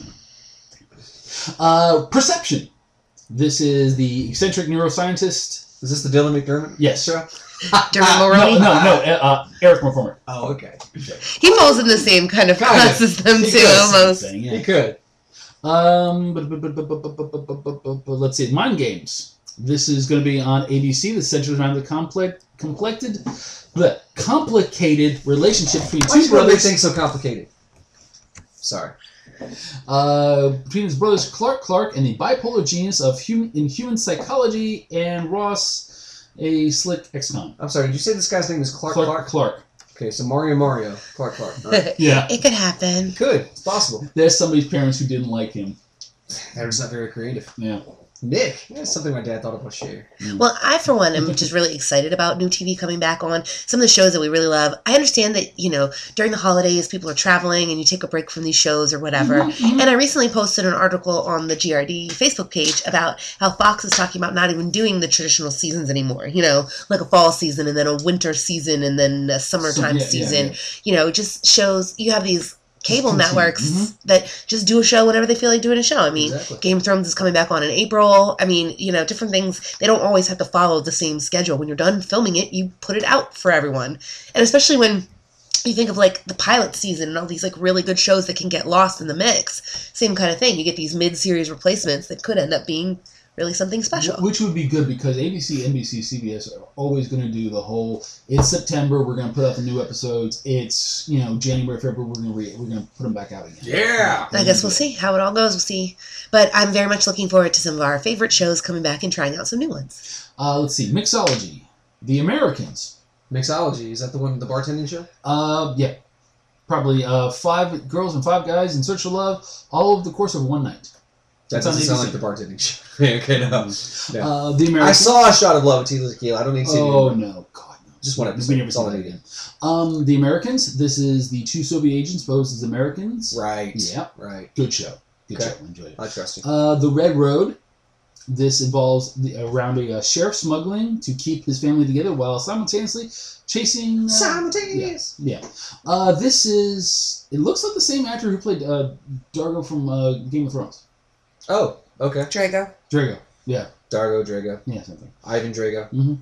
Perception. This is the eccentric neuroscientist. Is this the Dylan McDermott? Yes. Dermot Mulroney? No. Eric McCormick. Oh, okay. He falls in the same kind of class as them too, almost. He could. Let's see. Mind Games. This is going to be on ABC. This centers around the complicated relationship between two brothers. Why do so complicated? Sorry. Between his brothers Clark, and the bipolar genius of human psychology, and Ross, a slick ex-con. I'm sorry, did you say this guy's name is Clark? Clark. Okay, so Mario. Clark. All right. Yeah. It could happen. Could. It's possible. There's somebody's parents who didn't like him. They're just not very creative. Yeah. Nick. That's something my dad thought about share. Well, I, for one, am just really excited about new TV coming back on. Some of the shows that we really love. I understand that, during the holidays, people are traveling and you take a break from these shows or whatever. And I recently posted an article on the GRD Facebook page about how Fox is talking about not even doing the traditional seasons anymore. Like a fall season and then a winter season and then a summertime season. Just shows you have these cable networks that just do a show whenever they feel like doing a show. I mean, exactly. Game of Thrones is coming back on in April. I mean, different things. They don't always have to follow the same schedule. When you're done filming it, you put it out for everyone. And especially when you think of like the pilot season and all these like really good shows that can get lost in the mix. Same kind of thing. You get these mid-series replacements that could end up being really something special. Which would be good because ABC, NBC, CBS are always going to do the whole, it's September, we're going to put out the new episodes. It's, January, February, we're going to put them back out again. Yeah! I guess we'll see how it all goes. We'll see. But I'm very much looking forward to some of our favorite shows coming back and trying out some new ones. Let's see. Mixology. The Americans. Mixology. Is that the one, the bartending show? Yeah. Probably 5 girls and 5 guys in search of love, all over the course of one night. That doesn't sound like the bartending show. Okay, no. The Americans. I saw a shot of Love with Tequila. I don't need to see it. Oh, no. God, no. Just one episode. That's all I need. The Americans. This is the 2 Soviet agents posed as Americans. Right. Yeah. Right. Good show. Good show. Enjoy it. I trust you. The Red Road. This involves around a sheriff smuggling to keep his family together while simultaneously chasing... Simultaneous! Yeah. This is... It looks like the same actor who played Dargo from Game of Thrones. Oh, okay. Drago. Yeah. Dargo, Drago. Yeah, something. Ivan Drago. Mm-hmm.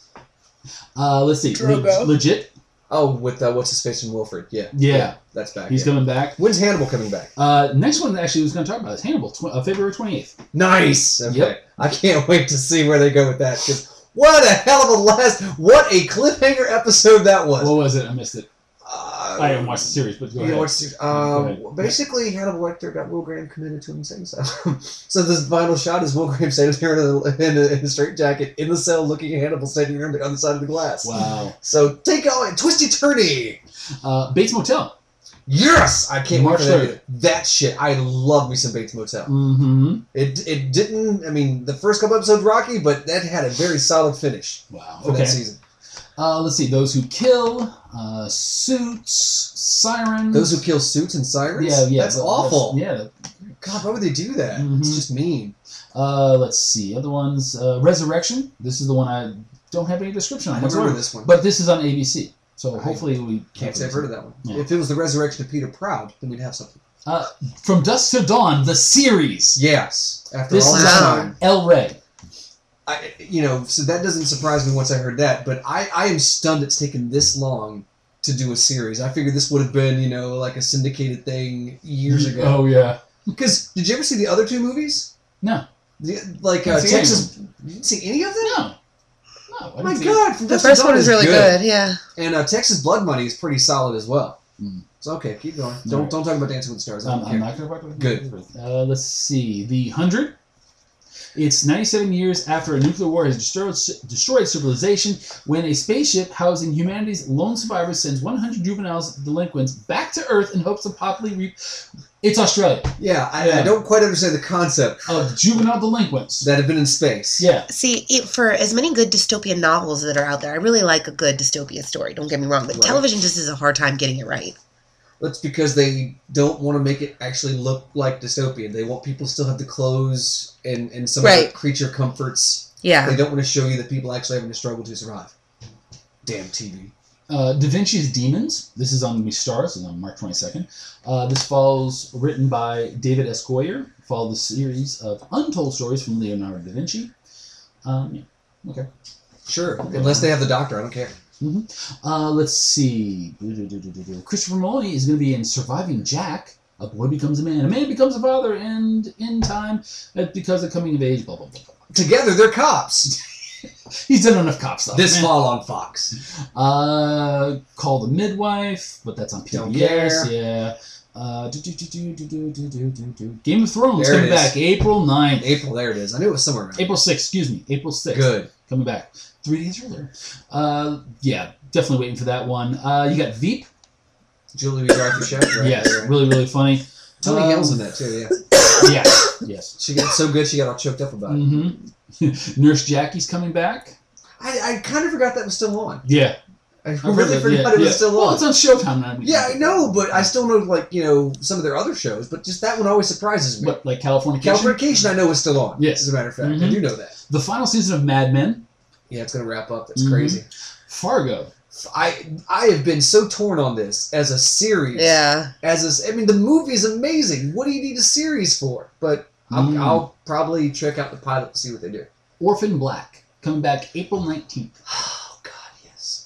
Let's see. Drogo. Legit. Oh, with what's his face from Wilfred? Yeah. Yeah. That's back. He's coming back. When's Hannibal coming back? Next one actually was going to talk about is Hannibal, February 28th. Nice. Okay. Yep. I can't wait to see where they go with that. Because what a hell of a what a cliffhanger episode that was. What was it? I missed it. I haven't watched the series, but go ahead. Basically, Hannibal Lecter got Will Graham committed to an insane asylum. So this final shot is Will Graham standing there in a straitjacket in the cell looking at Hannibal standing there on the side of the glass. Wow. So take it all, twisty-turny. Bates Motel. Yes! I can't wait for 3rd. that shit. I love me some Bates Motel. Mm-hmm. It didn't, the first couple episodes rocky, but that had a very solid finish. Wow. For that season. Let's see. Those Who Kill, Suits, Sirens. Those Who Kill Suits and Sirens? Yeah. That's awful. Yeah. God, why would they do that? It's just mean. Let's see. Other ones. Resurrection. This is the one I don't have any description on. I remember this one. But this is on ABC. So hopefully we... Can't say I've heard of that one. Yeah. If it was the resurrection of Peter Proud, then we'd have something. From Dusk Till Dawn, the series. Yes. After This all is this time. El Rey. So that doesn't surprise me once I heard that, but I am stunned it's taken this long to do a series. I figured this would have been, like a syndicated thing years ago. Oh, yeah. Because, did you ever see the other two movies? No. Texas... You didn't see any of them? No. Oh my God! The first one is really good, yeah. And Texas Blood Money is pretty solid as well. So okay, keep going. Don't talk about Dancing with the Stars. I'm not going to talk about it. Good. Let's see. The 100. It's 97 years after a nuclear war has destroyed civilization when a spaceship housing humanity's lone survivors sends 100 juveniles delinquents back to Earth in hopes of possibly It's Australia. Yeah, I don't quite understand the concept of juvenile delinquents that have been in space. Yeah. See, for as many good dystopian novels that are out there, I really like a good dystopian story. Don't get me wrong, but television just has a hard time getting it right. That's because they don't want to make it actually look like dystopian. They want people to still have the clothes and some of the creature comforts. Yeah. They don't want to show you that people actually having to struggle to survive. Damn TV. Da Vinci's Demons. This is on Stars on March 22nd. This follows, written by David S. Goyer, follows the series of untold stories from Leonardo da Vinci. Okay. Sure. Unless they have the Doctor, I don't care. Let's see. Christopher Moloney is going to be in Surviving Jack. A boy becomes a man becomes a father, and in time, because of coming of age, blah, blah, blah, blah. Together, they're cops. He's done enough cop stuff. This fall on Fox. Call the Midwife, but that's on PBS. Yeah. Game of Thrones There it coming is. back April 9th. April, there it is. I knew it was somewhere around. April 6th, excuse me. April 6th. Good. Coming back 3 days earlier. Yeah, definitely waiting for that one. You got Veep. Julie Louis-Dreyfus show. Right? Yes, really, really funny. Tony Hill's in that too, yeah. Yes. She got so good she got all choked up about it. Mm-hmm. Nurse Jackie's coming back. I kind of forgot that was still on. Yeah. I really forgot it was still on. Well, it's on Showtime now. Yeah, I know, but I still know, some of their other shows, but just that one always surprises me. What, like Californication? Californication I know is still on. Yes. As a matter of fact. I do know that. The final season of Mad Men. Yeah, it's going to wrap up. That's crazy. Fargo. I have been so torn on this as a series. Yeah. The movie is amazing. What do you need a series for? But I'll probably check out the pilot to see what they do. Orphan Black. Coming back April 19th. Oh, God, yes.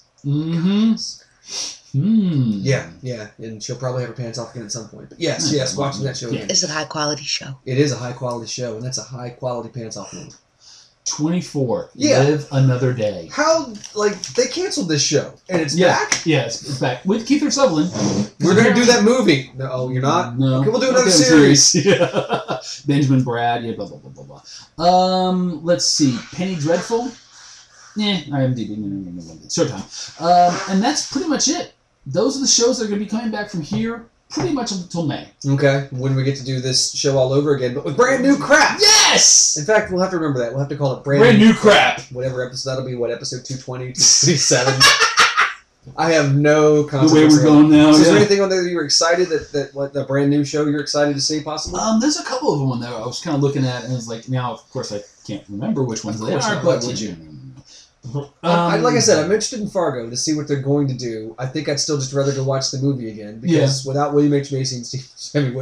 Yeah, and she'll probably have her pants off again at some point. But yes, watching that show again. It's a high quality show. It is a high quality show, and that's a high quality pants off movie. 24. Yeah. Live Another Day. How, they canceled this show, and it's back? Yes, it's back. With Kiefer Sutherland. We're going to do that movie. No, you're not? No. Okay, we'll do another series. Yeah. Benjamin Bratt, blah, blah, blah, blah, blah. Let's see. Penny Dreadful. IMDb. Showtime. And that's pretty much it. Those are the shows that are going to be coming back from here pretty much until May. Okay, when we get to do this show all over again, but with brand new crap. Yes! In fact, we'll have to remember that. We'll have to call it brand new crap. Whatever episode that'll be. What, episode 220, 227? I have no concept. The way we're going now. So is there anything on there that you were excited the brand new show you're excied to see possibly? There's a couple of them on there I was kind of looking at, and I was like, now of course I can't remember which ones they are, but would you? Like I said, I'm interested in Fargo to see what they're going to do. I think I'd still just rather go watch the movie again because without William H. Macy and Steve Buscemi,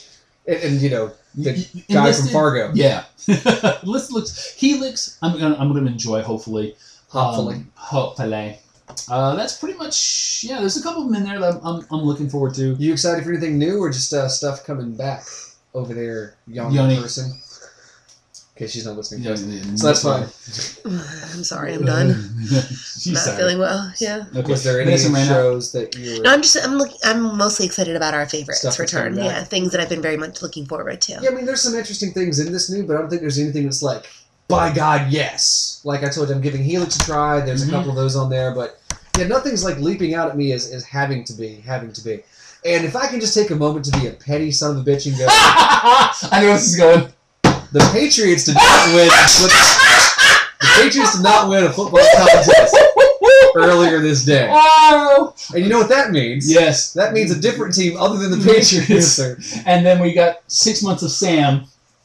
the guy from Fargo. Yeah, Helix. I'm gonna enjoy hopefully. Hopefully. That's pretty much there's a couple of them in there that I'm looking forward to. You excited for anything new or just stuff coming back over there, young person? Okay, she's not listening. So that's fine. I'm sorry, I'm done. Not feeling well. Yeah. Okay. Was there any shows that you were... No, I'm mostly excited about our favorites return. Yeah, things that I've been very much looking forward to. Yeah, there's some interesting things in this new, but I don't think there's anything that's like, by God, yes. Like I told you, I'm giving Helix a try. There's a couple of those on there, but nothing's like leaping out at me as having to be. And if I can just take a moment to be a petty son of a bitch and go... I know where this is going. The Patriots did not win. The Patriots did not win a football contest earlier this day. Oh! And you know what that means? Yes. That means a different team other than the Patriots. And then we got 6 months of Sam.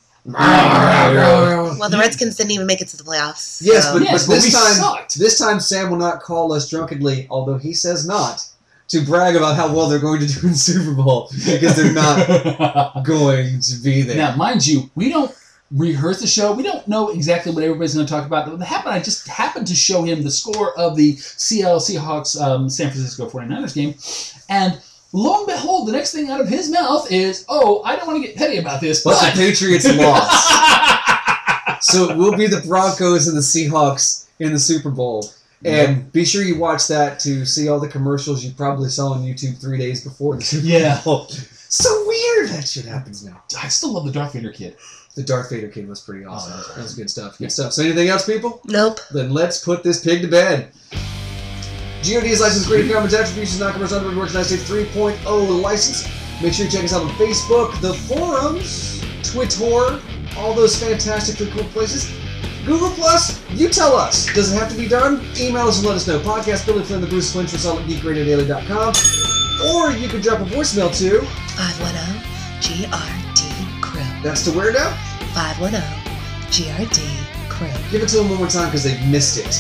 Well, the Redskins didn't even make it to the playoffs. Yes, so. but this time Sam will not call us drunkenly, although he says not, to brag about how well they're going to do in the Super Bowl because they're not going to be there. Now, mind you, we don't rehearse the show. We don't know exactly what everybody's going to talk about. What happened, I just happened to show him the score of the Seattle Seahawks San Francisco 49ers game, and lo and behold, the next thing out of his mouth is, "Oh, I don't want to get petty about this, but the Patriots lost." So it will be the Broncos and the Seahawks in the Super Bowl. And be sure you watch that to see all the commercials you probably saw on YouTube 3 days before the Super Bowl. So weird that shit happens now. I still love the Darth Vader kid. The Darth Vader kid was pretty awesome. That was good stuff. Good stuff. So anything else, people? Nope. Then let's put this pig to bed. GOD is licensed Creative Commons Attribution Non-Commercial Underwood Merchandise 3.0 license. Make sure you check us out on Facebook, the forums, Twitter, all those fantastically cool places. Google Plus, you tell us. Does it have to be done? Email us and let us know. Podcast Billy Flynn, the Bruce Flynn, at GeekRadioDaily.com. Or you can drop a voicemail to 510-GRD-CREW. That's to where now? 510-GRD-CREW. Give it to them one more time because they've missed it.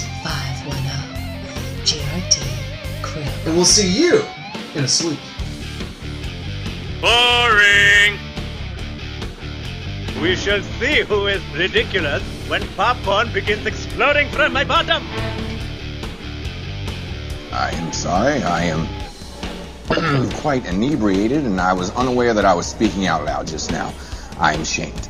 510-GRD-CREW. And we'll see you in a sleep. Boring! We shall see who is ridiculous when popcorn begins exploding from my bottom. I am sorry. I am quite inebriated, and I was unaware that I was speaking out loud just now. I am ashamed.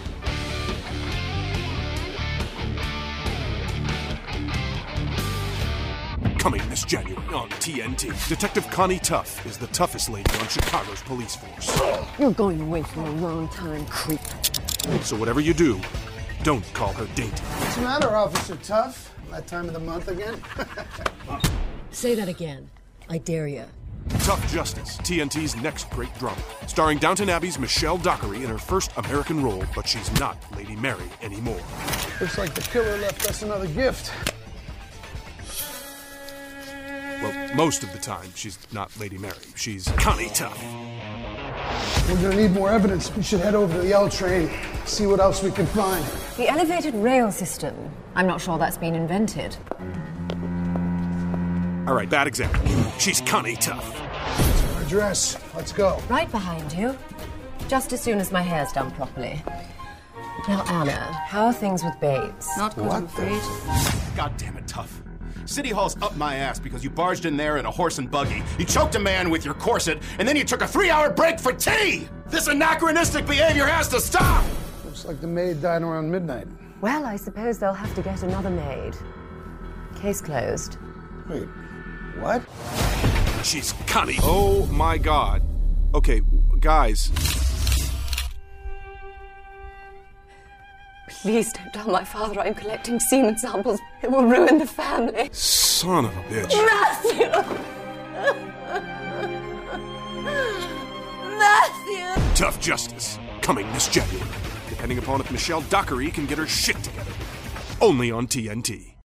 Coming this January on TNT, Detective Connie Tough is the toughest lady on Chicago's police force. You're going away for a long time, creep. So whatever you do, don't call her dainty. What's the matter, Officer Tough? That time of the month again? Say that again. I dare you. Tough Justice, TNT's next great drama. Starring Downton Abbey's Michelle Dockery in her first American role, but she's not Lady Mary anymore. Looks like the killer left us another gift. Well, most of the time, she's not Lady Mary. She's Connie Tough. We're gonna need more evidence. We should head over to the L train, see what else we can find. The elevated rail system. I'm not sure that's been invented. All right, bad example. She's Connie Tough. Our dress. Let's go. Right behind you. Just as soon as my hair's done properly. Now, Anna, how are things with Babes? Not good, I'm afraid. God damn it, Tough. City Hall's up my ass because you barged in there in a horse and buggy, you choked a man with your corset, and then you took a 3-hour break for tea! This anachronistic behavior has to stop! Looks like the maid died around midnight. Well, I suppose they'll have to get another maid. Case closed. Wait, what? She's Connie. Oh my God. Okay, guys. Please don't tell my father I'm collecting semen samples. It will ruin the family. Son of a bitch. Matthew! Matthew! Tough Justice, coming this January. Depending upon if Michelle Dockery can get her shit together. Only on TNT.